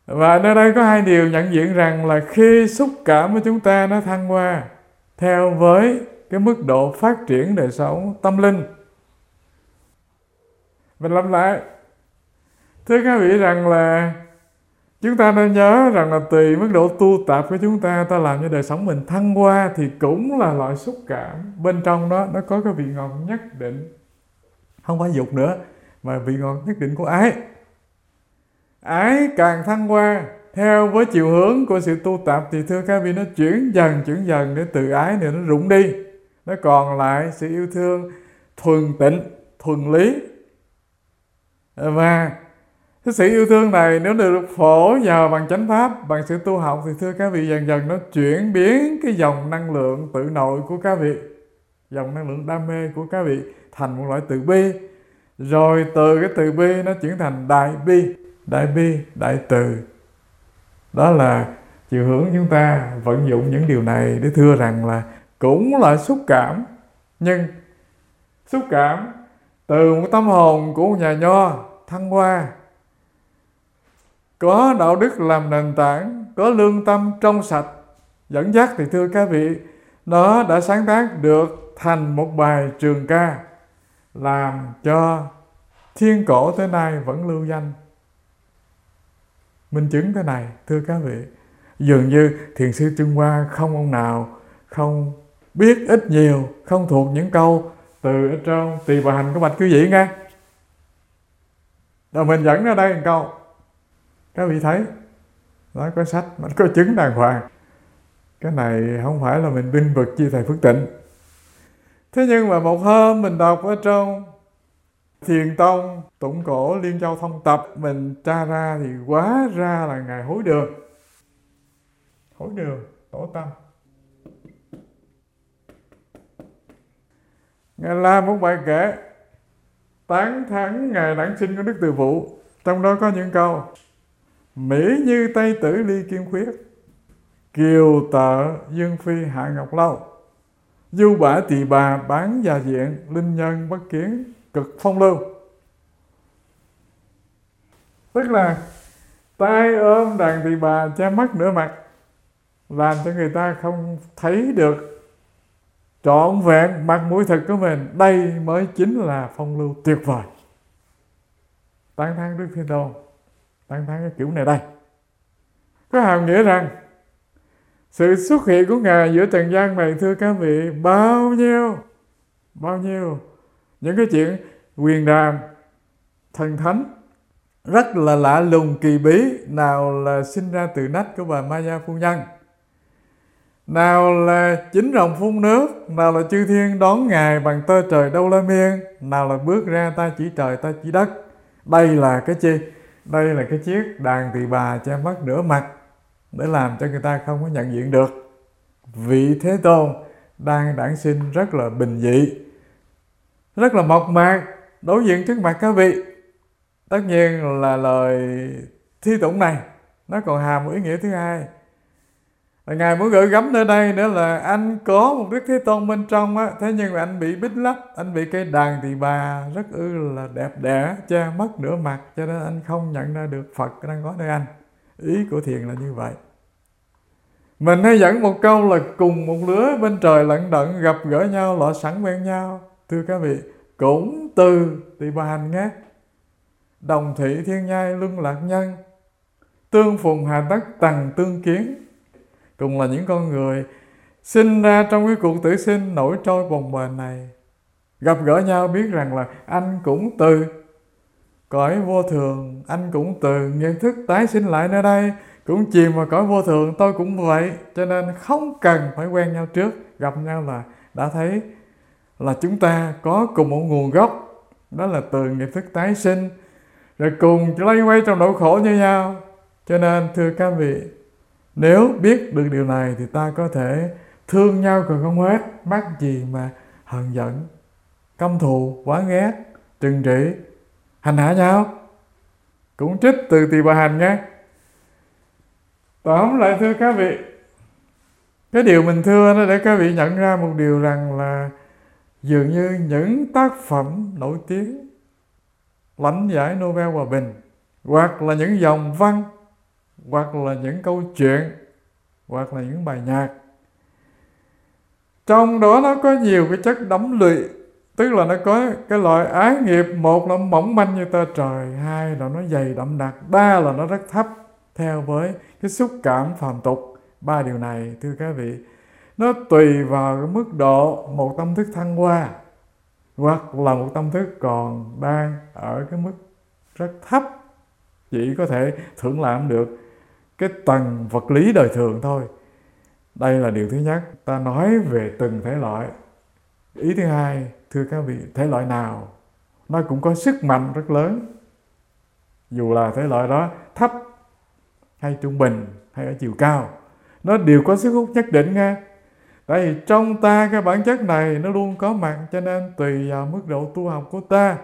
S1: Và nơi đây có hai điều nhận diện rằng là khi xúc cảm của chúng ta nó thăng hoa theo với cái mức độ phát triển đời sống tâm linh. Mình lặp lại, thưa các vị rằng là chúng ta nên nhớ rằng là tùy mức độ tu tập của chúng ta, ta làm cho đời sống mình thăng hoa thì cũng là loại xúc cảm. Bên trong đó nó có cái vị ngọt nhất định, không phải dục nữa, mà vị ngọt nhất định của ái. Ái càng thăng hoa theo với chiều hướng của sự tu tập thì thưa các vị nó chuyển dần để từ ái này nó rụng đi. Nó còn lại sự yêu thương thuần tịnh, thuần lý. Và cái sự yêu thương này nếu được phổ nhờ bằng chánh pháp, bằng sự tu học thì thưa các vị dần dần nó chuyển biến cái dòng năng lượng tự nội của các vị, dòng năng lượng đam mê của các vị thành một loại từ bi. Rồi từ cái từ bi nó chuyển thành đại bi, đại từ. Đó là chiều hướng chúng ta vận dụng những điều này để thưa rằng là cũng là xúc cảm. Nhưng xúc cảm từ một tâm hồn của một nhà nho thăng hoa, có đạo đức làm nền tảng, có lương tâm trong sạch dẫn dắt thì thưa các vị, nó đã sáng tác được thành một bài trường ca làm cho thiên cổ tới nay vẫn lưu danh. Minh chứng thế này thưa các vị, dường như thiền sư Trung Hoa không ông nào không biết ít nhiều, không thuộc những câu từ ở trong Tỳ Bà Hành của bạch quý vị nghe. Rồi mình dẫn ra đây một câu, các vị thấy nó có sách, nó có chứng đàng hoàng. Cái này không phải là mình binh vực chi thầy Phước Tịnh. Thế nhưng mà một hôm mình đọc ở trong Thiền Tông Tụng Cổ Liên Châu Thông Tập, mình tra ra thì hóa ra là Ngài Hối Đường, Tổ Tâm. Ngài làm một bài kệ tán thán ngày đản sinh của Đức Từ Phụ. Trong đó có những câu: Mỹ như Tây Tử ly kim khuyết, kiều tợ dương phi hạ ngọc lâu, du bả tỳ bà bán già diện, linh nhân bất kiến cực phong lưu. Tức là tay ôm đàn tỳ bà che mắt nửa mặt, làm cho người ta không thấy được trọn vẹn mặt mũi thực của mình. Đây mới chính là phong lưu tuyệt vời. Tán thán Đức Thế Tôn, tán thán cái kiểu này đây. Có hàm nghĩa rằng sự xuất hiện của Ngài giữa trần gian này thưa các vị, bao nhiêu những cái chuyện huyền đàm thần thánh rất là lạ lùng kỳ bí, nào là sinh ra từ nách của bà Maya phu nhân, nào là chính rồng phun nước, nào là chư thiên đón Ngài bằng tơ trời đâu la miên, nào là bước ra ta chỉ trời ta chỉ đất. Đây là cái chi? Đây là cái chiếc đàn tỳ bà che mắt nửa mặt để làm cho người ta không có nhận diện được vị Thế Tôn đang đản sinh rất là bình dị, rất là mộc mạc đối diện trước mặt các vị. Tất nhiên là lời thi tụng này nó còn hàm một ý nghĩa thứ hai, là Ngài muốn gửi gắm nơi đây nữa là anh có một Đức Thế Tôn bên trong á, thế nhưng mà anh bị bích lấp, anh bị cây đàn tỳ bà rất là đẹp đẽ che mất nửa mặt, cho nên anh không nhận ra được Phật đang có nơi anh. Ý của thiền là như vậy. Mình hay dẫn một câu là cùng một lứa bên trời lận đận, gặp gỡ nhau lọ sẵn quen nhau. Thưa các vị, cũng từ Tỳ Bà Hành nghe: đồng thị thiên nhai luân lạc nhân, tương phùng hà tất tầng tương kiến. Cùng là những con người sinh ra trong cái cuộc tử sinh nổi trôi bồng bềnh này, gặp gỡ nhau biết rằng là anh cũng từ cõi vô thường, anh cũng từ nghiệp thức tái sinh lại nơi đây, cũng chìm vào cõi vô thường, tôi cũng vậy. Cho nên không cần phải quen nhau trước, gặp nhau là đã thấy là chúng ta có cùng một nguồn gốc, đó là từ nghiệp thức tái sinh, rồi cùng lây quay trong nỗi khổ như nhau. Cho nên thưa các vị, nếu biết được điều này thì ta có thể thương nhau còn không hết, mắc gì mà hờn giận, căm thù, quá ghét, trừng trị, hành hạ nhau. Cũng trích từ Tỳ Bà Hành nghe. Tóm lại thưa các vị, cái điều mình thưa đó để các vị nhận ra một điều rằng là dường như những tác phẩm nổi tiếng lãnh giải Nobel Hòa Bình, hoặc là những dòng văn hoặc là những câu chuyện, hoặc là những bài nhạc. Trong đó nó có nhiều cái chất đắm lụy, tức là nó có cái loại ái nghiệp. Một là mỏng manh như tơ trời, hai là nó dày đậm đặc, ba là nó rất thấp theo với cái xúc cảm phàm tục. Ba điều này thưa các vị, nó tùy vào cái mức độ một tâm thức thăng hoa, hoặc là một tâm thức còn đang ở cái mức rất thấp, chỉ có thể thưởng lãm được cái tầng vật lý đời thường thôi. Đây là điều thứ nhất, ta nói về từng thể loại. Ý thứ hai, thưa các vị, thể loại nào nó cũng có sức mạnh rất lớn, dù là thể loại đó thấp hay trung bình hay ở chiều cao, nó đều có sức hút nhất định nha. Tại vì trong ta cái bản chất này nó luôn có mặt, cho nên tùy vào mức độ tu học của ta,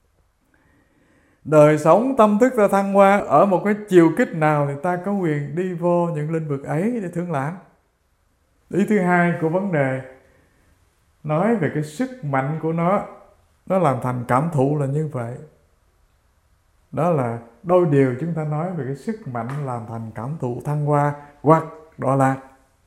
S1: đời sống tâm thức ta thăng hoa ở một cái chiều kích nào, thì ta có quyền đi vô những lĩnh vực ấy để thưởng lãm. Ý thứ hai của vấn đề nói về cái sức mạnh của nó làm thành cảm thụ là như vậy. Đó là đôi điều chúng ta nói về cái sức mạnh làm thành cảm thụ thăng hoa hoặc đọa lạc.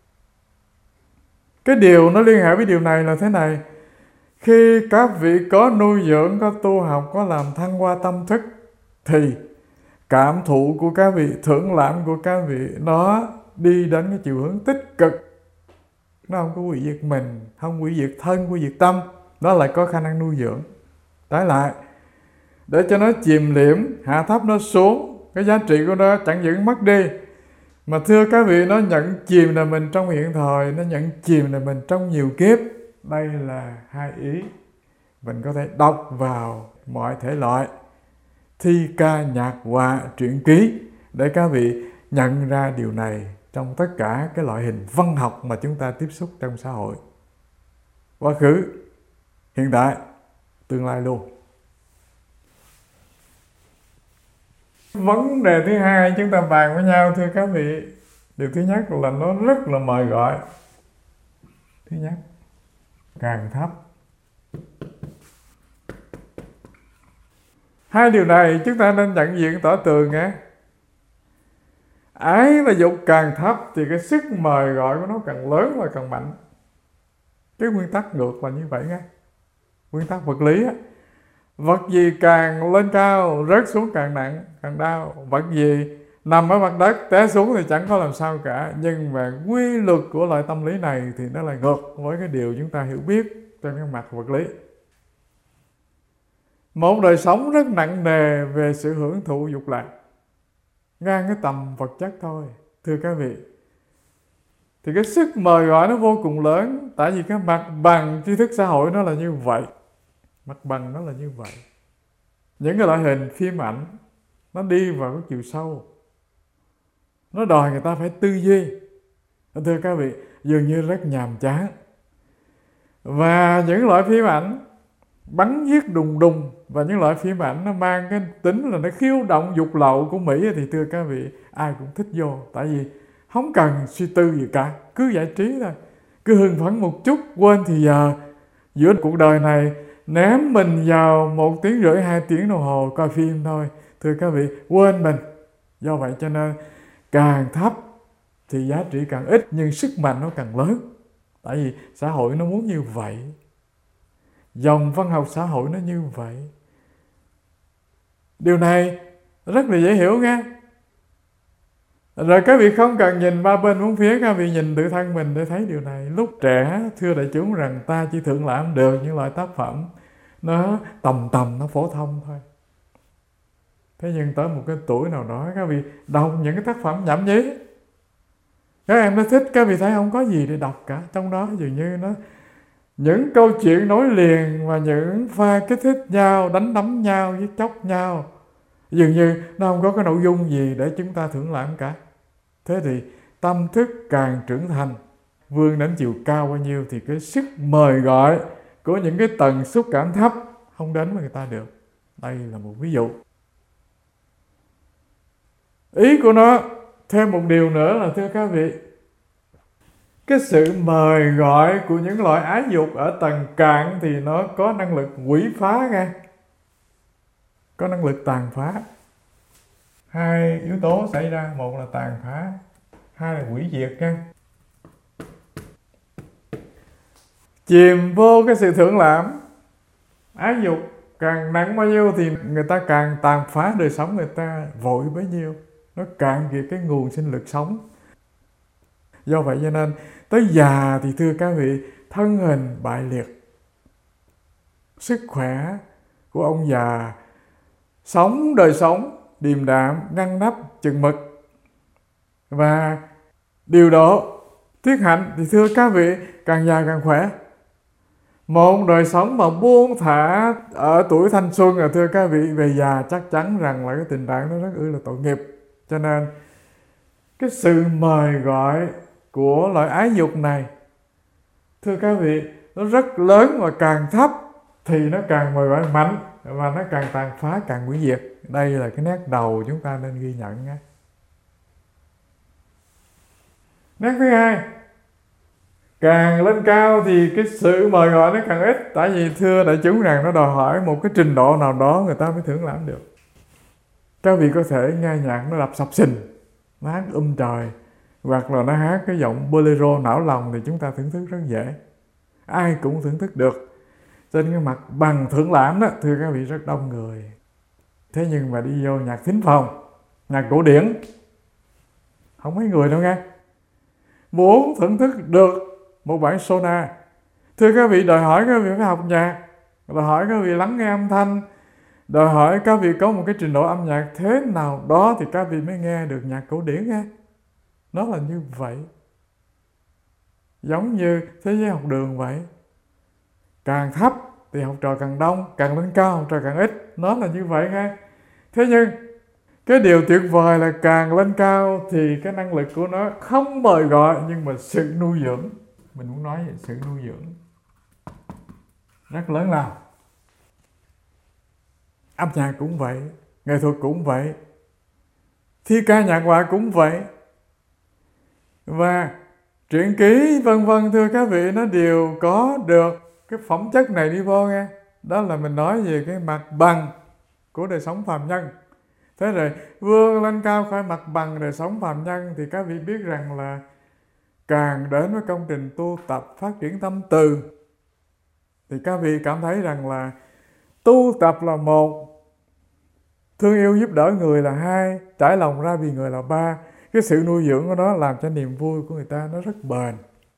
S1: Cái điều nó liên hệ với điều này là thế này: khi các vị có nuôi dưỡng, có tu học, có làm thăng hoa tâm thức, thì cảm thụ của các vị, thưởng lãm của các vị, nó đi đến cái chiều hướng tích cực. Nó không có hủy diệt mình, không hủy diệt thân, hủy diệt tâm. Nó lại có khả năng nuôi dưỡng. Trái lại, để cho nó chìm liễm, hạ thấp nó xuống, cái giá trị của nó chẳng những mất đi, mà thưa các vị, nó nhận chìm là mình trong hiện thời, nó nhận chìm là mình trong nhiều kiếp. Đây là hai ý mình có thể đọc vào mọi thể loại thi ca, nhạc họa, truyện ký, để các vị nhận ra điều này trong tất cả cái loại hình văn học mà chúng ta tiếp xúc trong xã hội, quá khứ, hiện tại, tương lai luôn. Vấn đề thứ hai chúng ta bàn với nhau, thưa các vị, điều thứ nhất là nó rất là mời gọi. Thứ nhất, càng thấp. Hai điều này chúng ta nên nhận diện tỏ tường nghe. Ái và dục càng thấp thì cái sức mời gọi của nó càng lớn và càng mạnh. Cái nguyên tắc ngược là như vậy nghe. Nguyên tắc vật lý á, vật gì càng lên cao rớt xuống càng nặng, càng đau. Vật gì nằm ở mặt đất té xuống thì chẳng có làm sao cả. Nhưng mà quy luật của loại tâm lý này thì nó lại ngược với cái điều chúng ta hiểu biết trên cái mặt vật lý. Một đời sống rất nặng nề về sự hưởng thụ dục lạc, ngang cái tầm vật chất thôi, thưa các vị, thì cái sức mời gọi nó vô cùng lớn. Tại vì cái mặt bằng tri thức xã hội nó là như vậy. Mặt bằng nó là như vậy. Những cái loại hình phim ảnh nó đi vào cái chiều sâu, nó đòi người ta phải tư duy. Thưa các vị, dường như rất nhàm chán. Và những loại phim ảnh bắn giết đùng đùng, và những loại phim ảnh nó mang cái tính là nó khiêu động dục lậu của Mỹ, thì thưa các vị, ai cũng thích vô. Tại vì không cần suy tư gì cả, cứ giải trí thôi, cứ hưng phấn một chút, quên thì giờ. Giữa cuộc đời này ném mình vào 1 tiếng rưỡi 2 tiếng đồng hồ coi phim thôi, thưa các vị, quên mình. Do vậy cho nên càng thấp thì giá trị càng ít, nhưng sức mạnh nó càng lớn. Tại vì xã hội nó muốn như vậy, dòng văn học xã hội nó như vậy. Điều này rất là dễ hiểu nghe. Rồi các vị không cần nhìn ba bên bốn phía, các vị nhìn tự thân mình để thấy điều này. Lúc trẻ, thưa đại chúng rằng ta chỉ thưởng lãm được những loại tác phẩm nó tầm nó phổ thông thôi. Thế nhưng tới một cái tuổi nào đó, các vị đọc những cái tác phẩm nhảm nhí, các em nó thích, các vị thấy không có gì để đọc cả. Trong đó dường như nó những câu chuyện nối liền và những pha kích thích nhau, đánh đấm nhau, giết chóc nhau, dường như nó không có cái nội dung gì để chúng ta thưởng lãm cả. Thế thì tâm thức càng trưởng thành, vươn đến chiều cao bao nhiêu, thì cái sức mời gọi của những cái tầng xúc cảm thấp không đến với người ta được. Đây là một ví dụ. Ý của nó thêm một điều nữa là, thưa các vị, cái sự mời gọi của những loại ái dục ở tầng cạn thì nó có năng lực quỷ phá nghe, có năng lực tàn phá. hai yếu tố xảy ra, một là tàn phá, hai là hủy diệt nha. Chìm vô cái sự thưởng lãm, ái dục càng nặng bao nhiêu thì người ta càng tàn phá đời sống người ta vội bấy nhiêu, nó cạn kiệt cái nguồn sinh lực sống. Do vậy cho nên tới già thì thưa các vị, thân hình bại liệt, sức khỏe của ông già sống đời sống điềm đạm, ngăn nắp, chừng mực và điều độ, thuyết hạnh thì thưa các vị, càng già càng khỏe. Một đời sống mà buông thả ở tuổi thanh xuân là thưa các vị, về già chắc chắn rằng là cái tình trạng nó rất là tội nghiệp. Cho nên cái sự mời gọi của loại ái dục này, thưa các vị, nó rất lớn, và càng thấp thì nó càng mời gọi mạnh, và nó càng tàn phá, càng hủy diệt. Đây là cái nét đầu chúng ta nên ghi nhận nha. Nét thứ hai, càng lên cao thì cái sự mời gọi nó càng ít. Tại vì thưa đại chúng rằng nó đòi hỏi một cái trình độ nào đó người ta mới thưởng lãm được. Các vị có thể nghe nhạc nó đập sập sình, nó hát trời, hoặc là nó hát cái giọng bolero não lòng thì chúng ta thưởng thức rất dễ, ai cũng thưởng thức được. Trên cái mặt bằng thưởng lãm đó, thưa các vị, rất đông người. Thế nhưng mà đi vô nhạc thính phòng, nhạc cổ điển, không mấy người đâu nghe. Muốn thưởng thức được một bản sona, thưa các vị, đòi hỏi các vị phải học nhạc, đòi hỏi các vị lắng nghe âm thanh, đòi hỏi các vị có một cái trình độ âm nhạc thế nào đó thì các vị mới nghe được nhạc cổ điển nghe. Nó là như vậy. Giống như thế giới học đường vậy. Càng thấp thì học trò càng đông, càng lên cao học trò càng ít. Nó là như vậy nghe. Thế nhưng cái điều tuyệt vời là càng lên cao thì cái năng lực của nó không mời gọi, nhưng mà sự nuôi dưỡng, mình muốn nói về sự nuôi dưỡng rất lớn lao. Âm nhạc cũng vậy, nghệ thuật cũng vậy, thi ca nhạc họa cũng vậy, và truyện ký vân vân, thưa các vị, nó đều có được cái phẩm chất này đi vô nghe. Đó là mình nói về cái mặt bằng của đời sống phàm nhân. Thế rồi vươn lên cao khỏi mặt bằng đời sống phàm nhân thì các vị biết rằng là càng đến với công trình tu tập phát triển tâm từ thì các vị cảm thấy rằng là tu tập là một, thương yêu giúp đỡ người là hai, trải lòng ra vì người là ba. Cái sự nuôi dưỡng của nó làm cho niềm vui của người ta nó rất bền.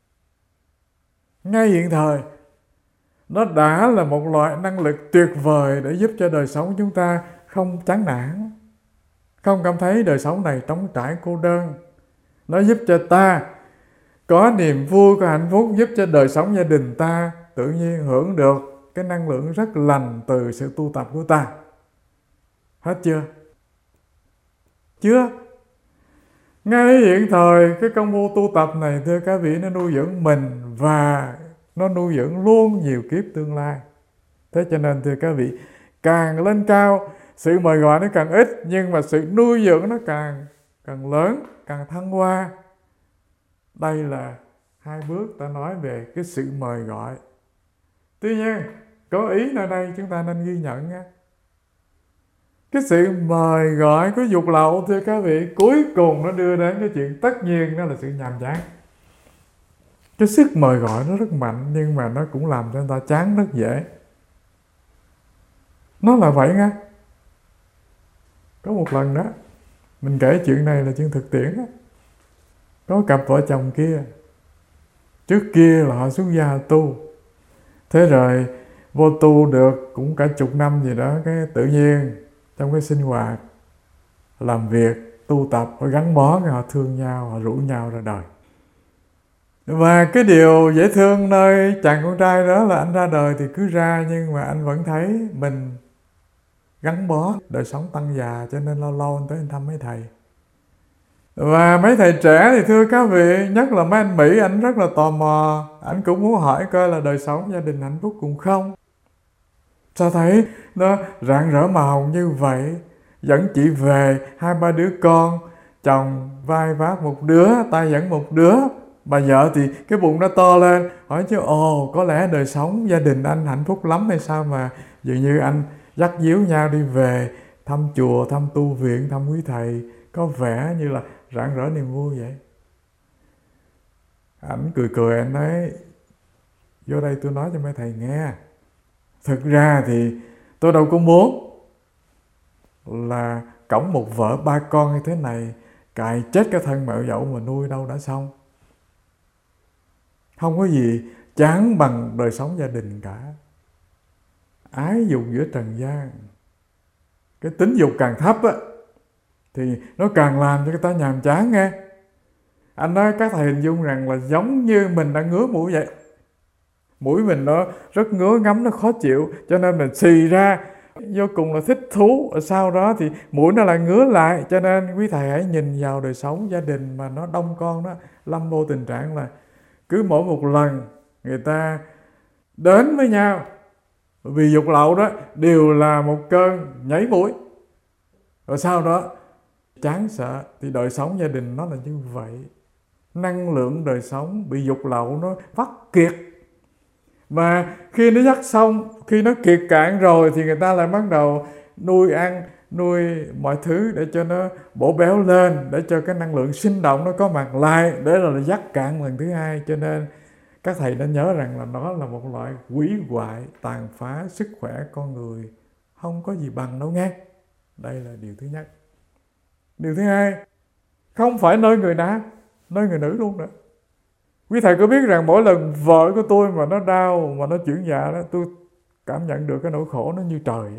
S1: Ngay hiện thời, nó đã là một loại năng lực tuyệt vời để giúp cho đời sống chúng ta không chán nản, không cảm thấy đời sống này trống trải cô đơn. Nó giúp cho ta có niềm vui, có hạnh phúc, giúp cho đời sống gia đình ta tự nhiên hưởng được cái năng lượng rất lành từ sự tu tập của ta. Hết chưa? Chưa. Ngay hiện thời, cái công phu tu tập này, thưa các vị, nó nuôi dưỡng mình và nó nuôi dưỡng luôn nhiều kiếp tương lai. Thế cho nên thưa các vị, càng lên cao, sự mời gọi nó càng ít, nhưng mà sự nuôi dưỡng nó càng lớn, càng thăng hoa. Đây là hai bước ta nói về cái sự mời gọi. Tuy nhiên, có ý nơi đây chúng ta nên ghi nhận nha. Cái sự mời gọi của dục lậu, thưa các vị, cuối cùng nó đưa đến cái chuyện tất nhiên, đó là sự nhàm chán. Cái sức mời gọi nó rất mạnh, nhưng mà nó cũng làm cho người ta chán rất dễ. Nó là vậy nha. Có một lần đó, mình kể chuyện này là chuyện thực tiễn đó. Có cặp vợ chồng kia, trước kia là họ xuất gia tu. Thế rồi vô tu được cũng cả chục năm gì đó, cái tự nhiên trong cái sinh hoạt, làm việc, tu tập, họ gắn bó, cái họ thương nhau, họ rủ nhau ra đời. Và cái điều dễ thương nơi chàng con trai đó là anh ra đời thì cứ ra, nhưng mà anh vẫn thấy mình gắn bó đời sống tăng già, cho nên lâu lâu anh tới anh thăm mấy thầy. Và mấy thầy trẻ thì thưa các vị, nhất là mấy anh Mỹ, anh rất là tò mò, anh cũng muốn hỏi coi là đời sống gia đình hạnh phúc cùng không. Sao thấy nó rạng rỡ màu hồng như vậy, dẫn chị về 2-3 đứa con, chồng vai vác một đứa, tay dẫn một đứa, bà vợ thì cái bụng nó to lên, hỏi chứ có lẽ đời sống gia đình anh hạnh phúc lắm hay sao mà dường như anh dắt díu nhau đi về thăm chùa, thăm tu viện, thăm quý thầy, có vẻ như là rạng rỡ niềm vui vậy. Ảnh cười cười, anh nói vô đây tôi nói cho mấy thầy nghe, thực ra thì tôi đâu có muốn là cõng một vợ ba con như thế này cài chết cái thân mẹ dậu mà nuôi đâu đã xong. Không có gì chán bằng đời sống gia đình cả. Ái dục giữa trần gian, cái tính dục càng thấp á thì nó càng làm cho người ta nhàm chán nghe. Anh nói các thầy hình dung rằng là giống như mình đang ngứa mũi vậy. Mũi mình nó rất ngứa ngấm, nó khó chịu, cho nên mình xì ra vô cùng là thích thú. Sau đó thì mũi nó lại ngứa lại. Cho nên quý thầy hãy nhìn vào đời sống gia đình mà nó đông con đó, lâm vô tình trạng là cứ mỗi một lần người ta đến với nhau vì dục lậu đó đều là một cơn nhảy mũi. Rồi sau đó chán sợ. Thì đời sống gia đình nó là như vậy. Năng lượng đời sống bị dục lậu nó vắt kiệt. Mà khi nó dắt xong, khi nó kiệt cạn rồi thì người ta lại bắt đầu nuôi ăn, nuôi mọi thứ để cho nó bổ béo lên, để cho cái năng lượng sinh động nó có mặt lại, để rồi dắt cạn lần thứ hai. Cho nên các thầy nên nhớ rằng là nó là một loại hủy hoại, tàn phá sức khỏe con người, không có gì bằng đâu nghe. Đây là điều thứ nhất. Điều thứ hai, không phải nơi người nam, nơi người nữ luôn nữa. Quý thầy có biết rằng mỗi lần vợ của tôi mà nó đau, mà nó chuyển dạ đó, tôi cảm nhận được cái nỗi khổ nó như trời.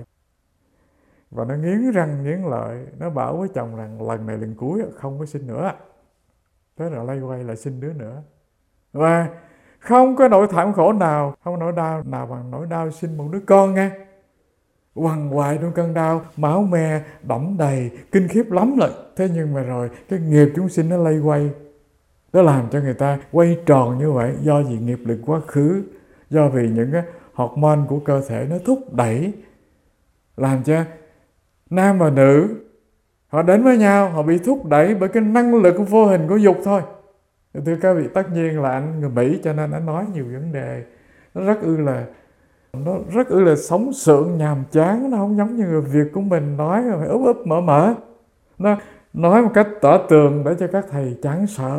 S1: Và nó nghiến răng nghiến lợi, nó bảo với chồng rằng lần này lần cuối không có sinh nữa. Thế rồi lay quay lại sinh đứa nữa. Và không có nỗi thảm khổ nào, không có nỗi đau nào bằng nỗi đau sinh một đứa con nghe. Quằn quại trong cơn đau, máu me đẫm đầy, kinh khiếp lắm rồi. Thế nhưng mà rồi cái nghiệp chúng sinh nó lay quay, nó làm cho người ta quay tròn như vậy. Do vì nghiệp lực quá khứ, do vì những cái hormone của cơ thể nó thúc đẩy, làm cho nam và nữ họ đến với nhau, họ bị thúc đẩy bởi cái năng lực vô hình của dục thôi. Thưa các vị, tất nhiên là anh người Mỹ cho nên anh nói nhiều vấn đề nó rất là sống sượng nhàm chán. Nó không giống như người Việt của mình nói phải úp úp mở mở. Nó nói một cách tỏ tường để cho các thầy chán sợ.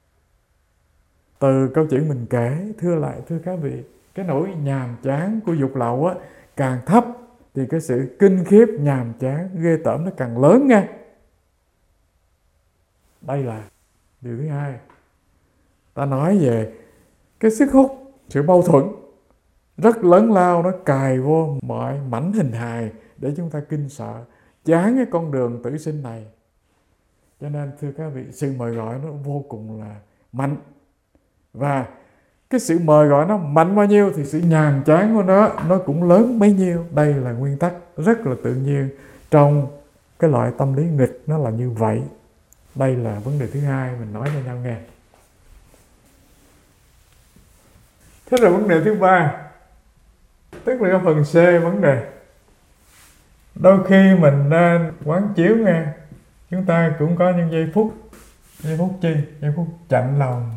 S1: Từ câu chuyện mình kể, thưa các vị, cái nỗi nhàm chán của dục lậu á càng thấp thì cái sự kinh khiếp nhàm chán ghê tởm nó càng lớn nha. Đây là điều thứ hai. Ta nói về cái sức hút, sự mâu thuẫn rất lớn lao, nó cài vô mọi mảnh hình hài để chúng ta kinh sợ, chán cái con đường tử sinh này. Cho nên thưa các vị, sự mời gọi nó vô cùng là mạnh. Và cái sự mời gọi nó mạnh bao nhiêu thì sự nhàm chán của nó cũng lớn bấy nhiêu. Đây là nguyên tắc rất là tự nhiên trong cái loại tâm lý nghịch, nó là như vậy. Đây là vấn đề thứ hai mình nói cho nhau nghe. Thế rồi vấn đề thứ ba, tức là cái phần C vấn đề. Đôi khi mình nên quán chiếu nghe, chúng ta cũng có những giây phút chi? Giây phút chạnh lòng.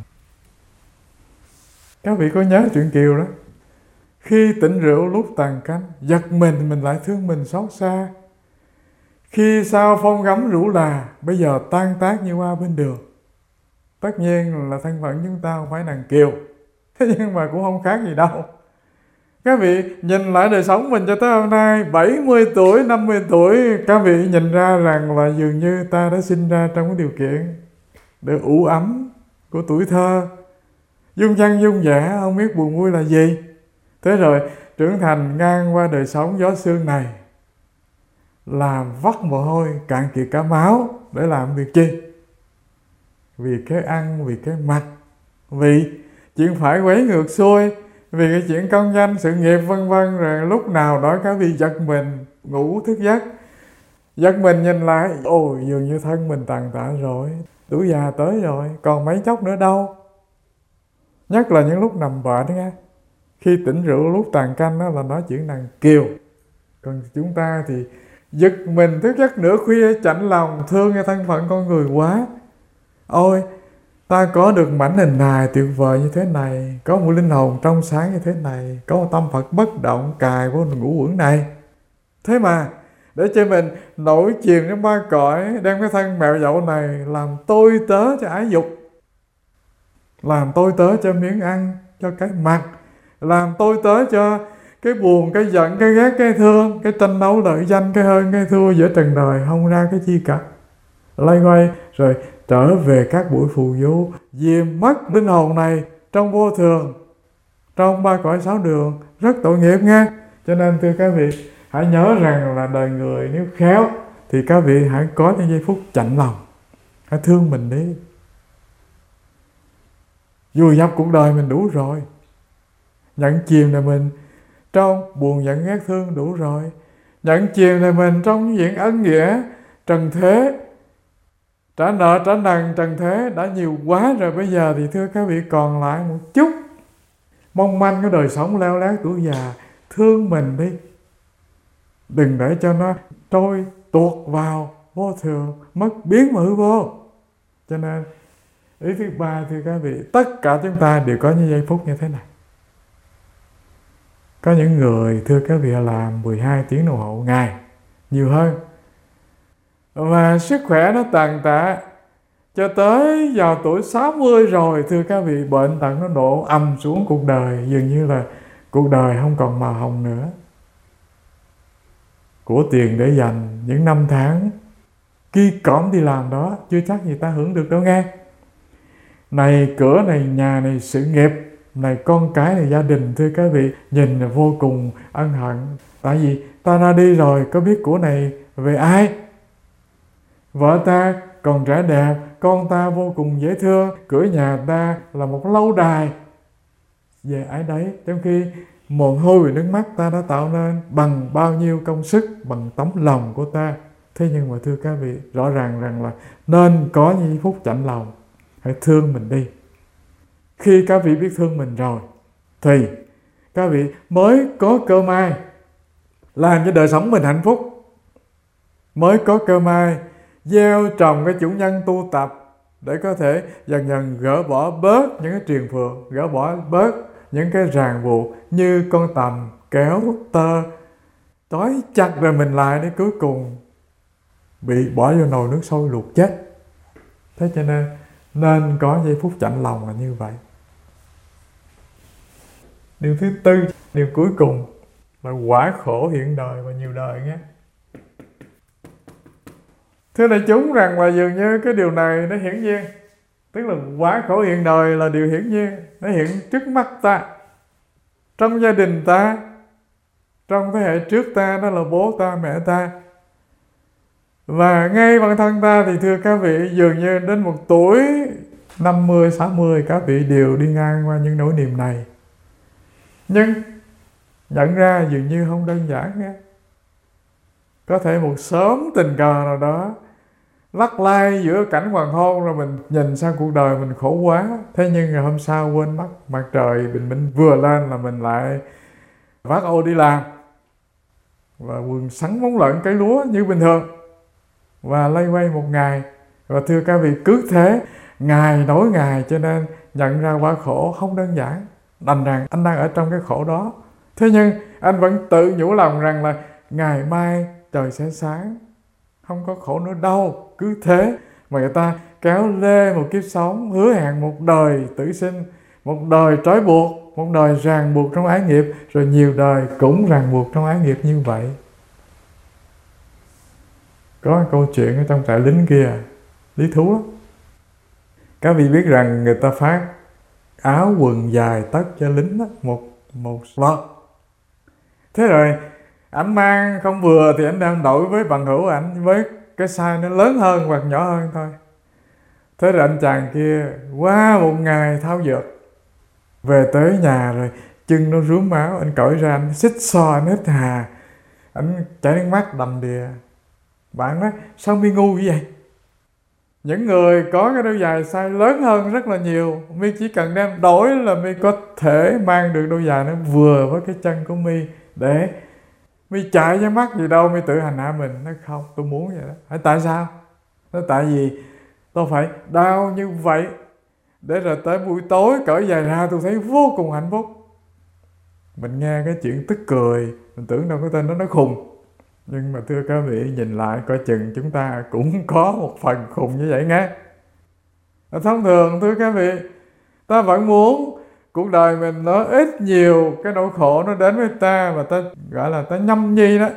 S1: Các vị có nhớ chuyện Kiều đó, khi tỉnh rượu lúc tàn canh, giật mình lại thương mình xót xa. Khi sao phong gấm rủ là, bây giờ tan tác như hoa bên đường. Tất nhiên là thân phận chúng ta không phải nàng Kiều, thế nhưng mà cũng không khác gì đâu. Các vị nhìn lại đời sống mình cho tới hôm nay, 70 tuổi, 50 tuổi, các vị nhìn ra rằng là dường như ta đã sinh ra trong cái điều kiện được ủ ấm của tuổi thơ, dung dăng dung dẻ, không biết buồn vui là gì. Thế rồi trưởng thành ngang qua đời sống gió sương này, làm vắt mồ hôi, cạn kiệt cả máu để làm việc chi? Vì cái ăn, vì cái mặc, vì chuyện phải quấy ngược xuôi, vì cái chuyện công danh, sự nghiệp vân vân. Rồi lúc nào đó các vị giật mình, ngủ thức giấc, giật mình nhìn lại, ôi dường như thân mình tàn tạ rồi, tuổi già tới rồi, còn mấy chốc nữa đâu. Nhất là những lúc nằm bệnh nghe, khi tỉnh rượu lúc tàn canh đó là nói chuyện nàng Kiều. Còn chúng ta thì giật mình thức giấc nửa khuya, chạnh lòng, thương cái thân phận con người quá. Ôi, ta có được mảnh hình hài tuyệt vời như thế này, có một linh hồn trong sáng như thế này, có một tâm Phật bất động cài vô ngũ uẩn này. Thế mà để cho mình nổi chìm trong ba cõi, đem cái thân mèo dậu này làm tôi tớ cho ái dục, làm tôi tớ cho miếng ăn, cho cái mặc, làm tôi tớ cho cái buồn, cái giận, cái ghét, cái thương, cái tranh đấu lợi danh, cái hơn, cái thua giữa trần đời, không ra cái chi cả. Lay quay rồi trở về các buổi phù du, diêm mất linh hồn này trong vô thường, trong ba cõi sáu đường, rất tội nghiệp nghe. Cho nên thưa các vị, hãy nhớ rằng là đời người nếu khéo thì các vị hãy có những giây phút chạnh lòng, hãy thương mình đi. Vùi dập cuộc đời mình đủ rồi, nhận chìm là mình trong buồn giận ghét thương đủ rồi, nhận chìm là mình trong những chuyện ân nghĩa trần thế, trả nợ trả nần trần thế đã nhiều quá rồi. Bây giờ thì thưa các vị còn lại một chút mong manh cái đời sống leo lét tuổi già, thương mình đi, đừng để cho nó trôi tuột vào vô thường, mất biến mà hư vô. Cho nên ý thứ ba thưa các vị, tất cả chúng ta đều có những giây phút như thế này. Có những người thưa các vị làm 12 tiếng đồng hồ ngày nhiều hơn, và sức khỏe nó tàn tạ cho tới vào tuổi 60 rồi, thưa các vị, bệnh tật nó đổ ầm xuống cuộc đời, dường như là cuộc đời không còn màu hồng nữa. Của tiền để dành những năm tháng ki cõm đi làm đó chưa chắc gì ta hưởng được đâu nghe. Này cửa, này nhà, này sự nghiệp, này con cái, này gia đình, thưa các vị, nhìn là vô cùng ân hận. Tại vì ta ra đi rồi, có biết của này về ai? Vợ ta còn trẻ đẹp, con ta vô cùng dễ thương, cửa nhà ta là một lâu đài về ai đấy, trong khi mồ hôi và nước mắt ta đã tạo nên bằng bao nhiêu công sức, bằng tấm lòng của ta. Thế nhưng mà thưa các vị, rõ ràng rằng là nên có những phút chạnh lòng, hãy thương mình đi. Khi các vị biết thương mình rồi thì các vị mới có cơ may làm cho đời sống mình hạnh phúc, mới có cơ may gieo trồng cái chủ nhân tu tập để có thể dần dần gỡ bỏ bớt những cái triền phượng, gỡ bỏ bớt những cái ràng buộc như con tằm kéo tơ trói chặt rồi mình lại, để cuối cùng bị bỏ vô nồi nước sôi luộc chết. Thế cho nên có giây phút chạnh lòng là như vậy. Điều thứ tư, điều cuối cùng là quả khổ hiện đời và nhiều đời nhé. Thưa đại chúng rằng là dường như cái điều này nó hiển nhiên, tức là quả khổ hiện đời là điều hiển nhiên, nó hiện trước mắt ta, trong gia đình ta, trong thế hệ trước ta, đó là bố ta, mẹ ta. Và ngay bản thân ta thì thưa các vị, dường như đến một tuổi 50, 60 các vị đều đi ngang qua những nỗi niềm này. Nhưng nhận ra dường như không đơn giản nha. Có thể một sớm tình cờ nào đó lắc lai giữa cảnh hoàng hôn, rồi mình nhìn sang cuộc đời mình khổ quá. Thế nhưng ngày hôm sau quên mất, mặt trời bình minh vừa lên là mình lại vác ô đi làm, và quần sắn bóng lợn cấy lúa như bình thường, và lay quay một ngày. Và thưa các vị, cứ thế ngày nối ngày, cho nên nhận ra quả khổ không đơn giản. Đành rằng anh đang ở trong cái khổ đó, thế nhưng anh vẫn tự nhủ lòng rằng là ngày mai trời sẽ sáng, không có khổ nữa đâu. Cứ thế mà người ta kéo lê một kiếp sống, hứa hẹn một đời tử sinh, một đời trói buộc, một đời ràng buộc trong ái nghiệp, rồi nhiều đời cũng ràng buộc trong ái nghiệp như vậy. Có một câu chuyện ở trong trại lính kia, lý thú lắm. Các vị biết rằng người ta phát áo quần dài tất cho lính đó, một lọt. Thế rồi ảnh mang không vừa thì ảnh đem đổi với bằng hữu ảnh với cái size nó lớn hơn hoặc nhỏ hơn thôi. Thế rồi anh chàng kia qua một ngày thao dượt, về tới nhà rồi chân nó rúm máu, anh cởi ra, anh xích xoa, anh hít hà, anh chảy nước mắt đầm đìa. Bạn nói sao mi ngu như vậy? Những người có cái đôi giày size lớn hơn rất là nhiều, mi chỉ cần đem đổi là mi có thể mang được đôi giày nó vừa với cái chân của mi, để mi chạy với mắt gì đâu, mi tự hành hạ mình. Nó không, tôi muốn vậy đó. Hỏi tại sao? Nó tại vì tôi phải đau như vậy, để rồi tới buổi tối cởi giày ra tôi thấy vô cùng hạnh phúc. Mình nghe cái chuyện tức cười, mình tưởng đâu cái tên đó nó khùng. Nhưng mà thưa các vị, nhìn lại coi chừng chúng ta cũng có một phần khùng như vậy nghe. Thông thường thưa các vị, ta vẫn muốn cuộc đời mình nó ít nhiều cái nỗi khổ nó đến với ta, và ta gọi là ta nhâm nhi đó,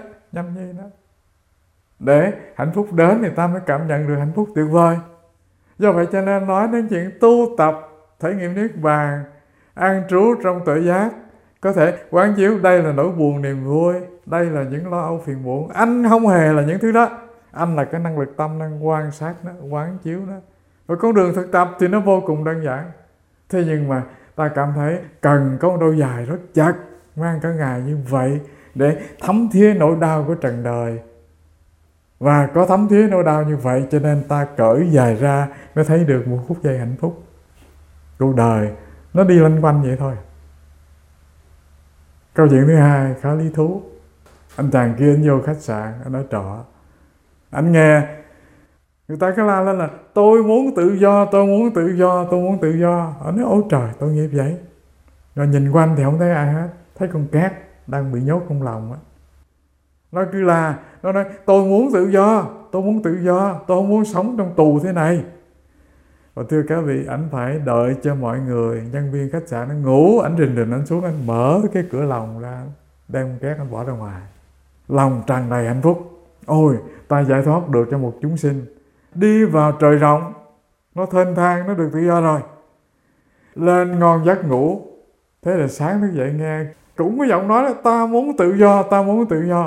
S1: để hạnh phúc đến thì ta mới cảm nhận được hạnh phúc tuyệt vời. Do vậy cho nên nói đến chuyện tu tập thể nghiệm niết bàn, an trú trong tuệ giác, có thể quán chiếu đây là nỗi buồn niềm vui, đây là những lo âu phiền muộn. Anh không hề là những thứ đó, anh là cái năng lực tâm năng quan sát đó, quán chiếu đó. Và con đường thực tập thì nó vô cùng đơn giản. Thế nhưng mà ta cảm thấy cần có một đôi giày rất chặt, mang cả ngày như vậy để thấm thía nỗi đau của trần đời. Và có thấm thía nỗi đau như vậy cho nên ta cởi giày ra mới thấy được một phút giây hạnh phúc. Cuộc đời nó đi loanh quanh vậy thôi. Câu chuyện thứ hai khá lý thú. Anh chàng kia anh vô khách sạn, anh ở trọ. Anh nghe người ta cứ la lên là tôi muốn tự do, tôi muốn tự do, tôi muốn tự do. Anh nói ôi trời, tôi nghiệp vậy. Rồi nhìn quanh thì không thấy ai hết, thấy con cát đang bị nhốt trong lòng á. Nó cứ là, nó nói tôi muốn tự do, tôi muốn tự do, tôi không muốn sống trong tù thế này. Và thưa các vị, anh phải đợi cho mọi người, nhân viên khách sạn nó ngủ, anh rình anh xuống, anh mở cái cửa lòng ra, đem con cát anh bỏ ra ngoài. Lòng tràn đầy hạnh phúc. Ôi, ta giải thoát được cho một chúng sinh, đi vào trời rộng, nó thênh thang, nó được tự do rồi. Lên ngon giấc ngủ. Thế là sáng thức dậy nghe cũng có giọng nói là ta muốn tự do, ta muốn tự do.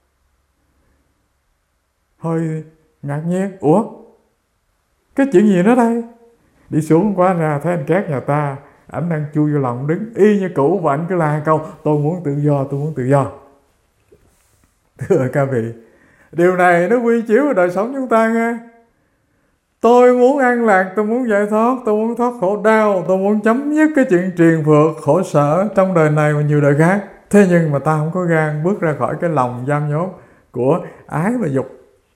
S1: Hơi ngạc nhiên, ủa cái chuyện gì nữa đây? Đi xuống quá ra thấy anh cát nhà ta, ảnh đang chui vô lòng đứng y như cũ, và ảnh cứ la câu tôi muốn tự do, tôi muốn tự do. Thưa các vị, điều này nó quy chiếu vào đời sống chúng ta nghe. Tôi muốn an lạc, tôi muốn giải thoát, tôi muốn thoát khổ đau, tôi muốn chấm dứt cái chuyện triền phượt khổ sở trong đời này và nhiều đời khác. Thế nhưng mà ta không có gan bước ra khỏi cái lòng giam nhốt của ái và dục.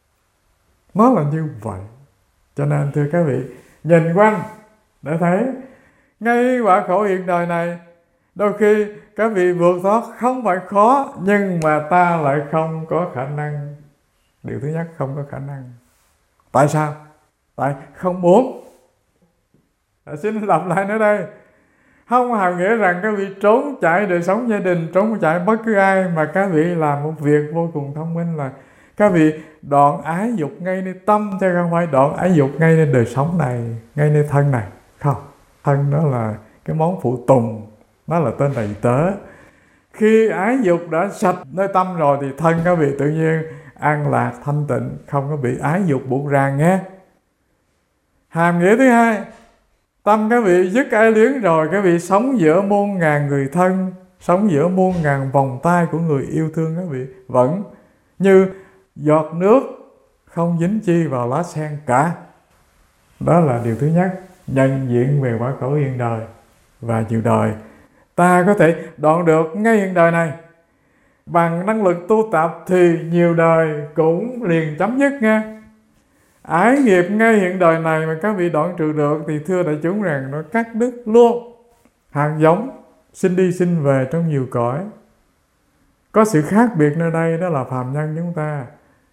S1: Nó là như vậy. Cho nên thưa các vị, nhìn quanh để thấy ngay quả khổ hiện đời này, đôi khi các vị vượt thoát không phải khó, nhưng mà ta lại không có khả năng. Điều thứ nhất, không có khả năng. Tại sao? Tại không muốn. Xin lặp lại nữa đây. Không hàm nghĩa rằng các vị trốn chạy đời sống gia đình, trốn chạy bất cứ ai, mà các vị làm một việc vô cùng thông minh là các vị đoạn ái dục ngay nơi tâm, chứ không phải đoạn ái dục ngay nơi đời sống này, ngay nơi thân này. Không, thân đó là cái món phụ tùng, nó là tên đầy tớ. Khi ái dục đã sạch nơi tâm rồi thì thân các vị tự nhiên an lạc thanh tịnh, không có bị ái dục buộc ràng nghe. Hàm nghĩa thứ hai, tâm các vị dứt ái luyến rồi, các vị sống giữa muôn ngàn người thân, sống giữa muôn ngàn vòng tay của người yêu thương các vị, vẫn như giọt nước không dính chi vào lá sen cả. Đó là điều thứ nhất, nhận diện về quả khổ hiện đời và nhiều đời. Ta có thể đoạn được ngay hiện đời này. Bằng năng lực tu tập thì nhiều đời cũng liền chấm dứt nghe. Ái nghiệp ngay hiện đời này mà các vị đoạn trừ được thì thưa đại chúng rằng nó cắt đứt luôn hạt giống sinh đi sinh về trong nhiều cõi. Có sự khác biệt nơi đây, đó là phàm nhân chúng ta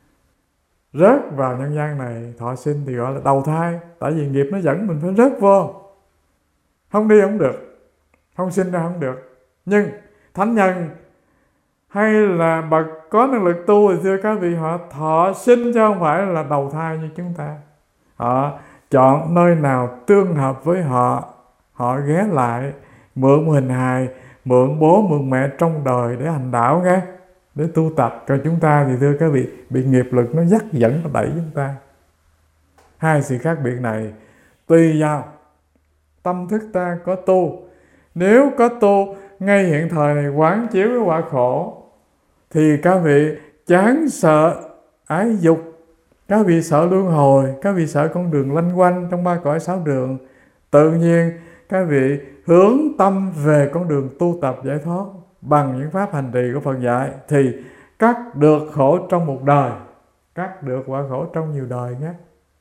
S1: rớt vào nhân gian này thọ sinh thì gọi là đầu thai. Tại vì nghiệp nó dẫn mình phải rớt vô, không đi không được, không sinh ra không được. Nhưng thánh nhân hay là bậc có năng lực tu thì thưa các vị, họ thọ sinh chứ không phải là đầu thai như chúng ta. Họ chọn nơi nào tương hợp với họ, họ ghé lại, mượn hình hài, mượn bố mượn mẹ trong đời để hành đạo nghe, để tu tập. Còn chúng ta thì thưa các vị, bị nghiệp lực nó dắt dẫn, nó đẩy chúng ta. Hai sự khác biệt này tùy vào tâm thức ta có tu. Nếu có tu ngay hiện thời này quán chiếu cái quả khổ thì các vị chán sợ ái dục, các vị sợ luân hồi, các vị sợ con đường lanh quanh trong ba cõi sáu đường. Tự nhiên các vị hướng tâm về con đường tu tập giải thoát bằng những pháp hành trì của Phật dạy thì cắt được khổ trong một đời, cắt được quả khổ trong nhiều đời nhé.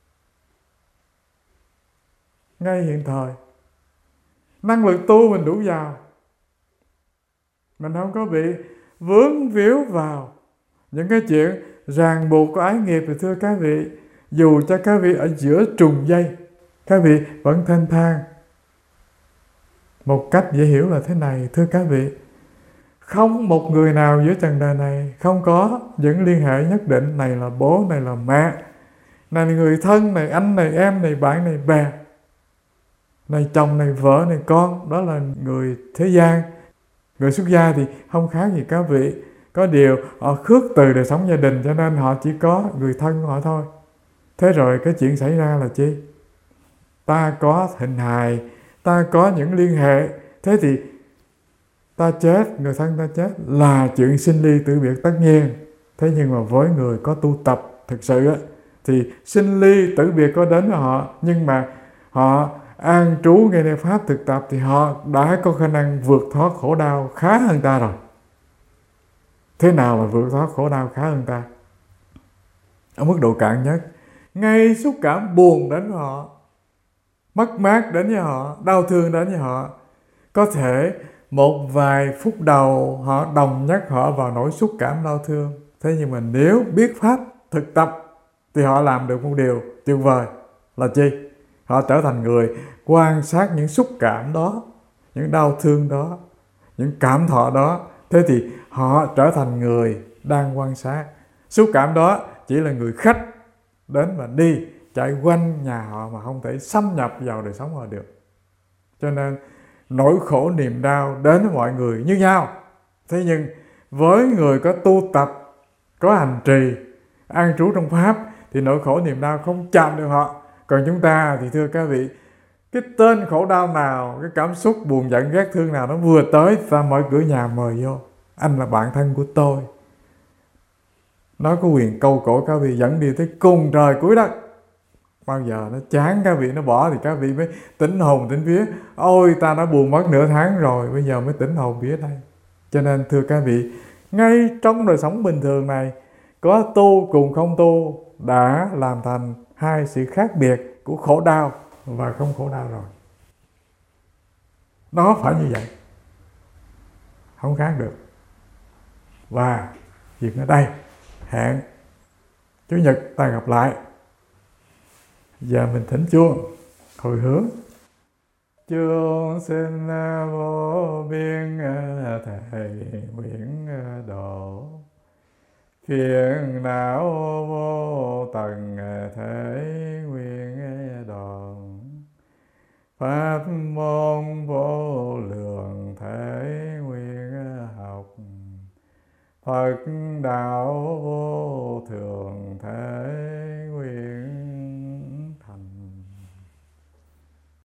S1: Ngay hiện thời, năng lực tu mình đủ giàu, mình không có bị vướng víu vào Những cái chuyện ràng buộc của ái nghiệp thì thưa các vị, dù cho các vị ở giữa trùng dây, các vị vẫn thênh thang. Một cách dễ hiểu là thế này, thưa các vị, không một người nào giữa trần đời này không có những liên hệ nhất định. Này là bố, này là mẹ, này là người thân, này anh, này em, này bạn, này bè, này chồng, này vợ, này con. Đó là người thế gian. Người xuất gia thì không khác gì các vị. Có điều họ khước từ đời sống gia đình, cho nên họ chỉ có người thân của họ thôi. Thế rồi cái chuyện xảy ra là chi? Ta có hình hài, ta có những liên hệ. Thế thì ta chết, người thân ta chết là chuyện sinh ly tử biệt tất nhiên. Thế nhưng mà với người có tu tập thực sự á, thì sinh ly tử biệt có đến với họ, nhưng mà họ an trú ngay nơi pháp thực tập thì họ đã có khả năng vượt thoát khổ đau khá hơn ta rồi. Thế nào mà vượt thoát khổ đau khá hơn ta? Ở mức độ cạn nhất, ngay xúc cảm buồn đến với họ, mất mát đến với họ, đau thương đến với họ, có thể một vài phút đầu họ đồng nhắc họ vào nỗi xúc cảm đau thương. Thế nhưng mà nếu biết pháp thực tập thì họ làm được một điều tuyệt vời là chi? Họ trở thành người quan sát những xúc cảm đó, những đau thương đó, những cảm thọ đó. Thế thì họ trở thành người đang quan sát. Xúc cảm đó chỉ là người khách đến và đi, chạy quanh nhà họ mà không thể xâm nhập vào đời sống họ được. Cho nên nỗi khổ niềm đau đến với mọi người như nhau. Thế nhưng với người có tu tập, có hành trì, an trú trong pháp thì nỗi khổ niềm đau không chạm được họ. Còn chúng ta thì thưa các vị, cái tên khổ đau nào, cái cảm xúc buồn giận ghét thương nào nó vừa tới, ta mở cửa nhà mời vô. Anh là bạn thân của tôi. Nó có quyền câu cổ các vị dẫn đi tới cùng trời cuối đất. Bao giờ nó chán các vị, nó bỏ thì các vị mới tỉnh hồn tỉnh vía. Ôi ta đã buồn mất nửa tháng rồi, bây giờ mới tỉnh hồn vía đây. Cho nên thưa các vị, ngay trong đời sống bình thường này, có tu cùng không tu đã làm thành hai sự khác biệt của khổ đau và không khổ đau rồi. Nó phải như vậy, không khác được. Và việc ở đây, hẹn Chủ nhật ta gặp lại. Giờ mình thỉnh chuông hồi hướng. Chuông xin vô biên thầy nguyện độ, phiền não vô tận thể nguyện độ, pháp môn vô lượng thể nguyện học, Phật đạo vô thường thể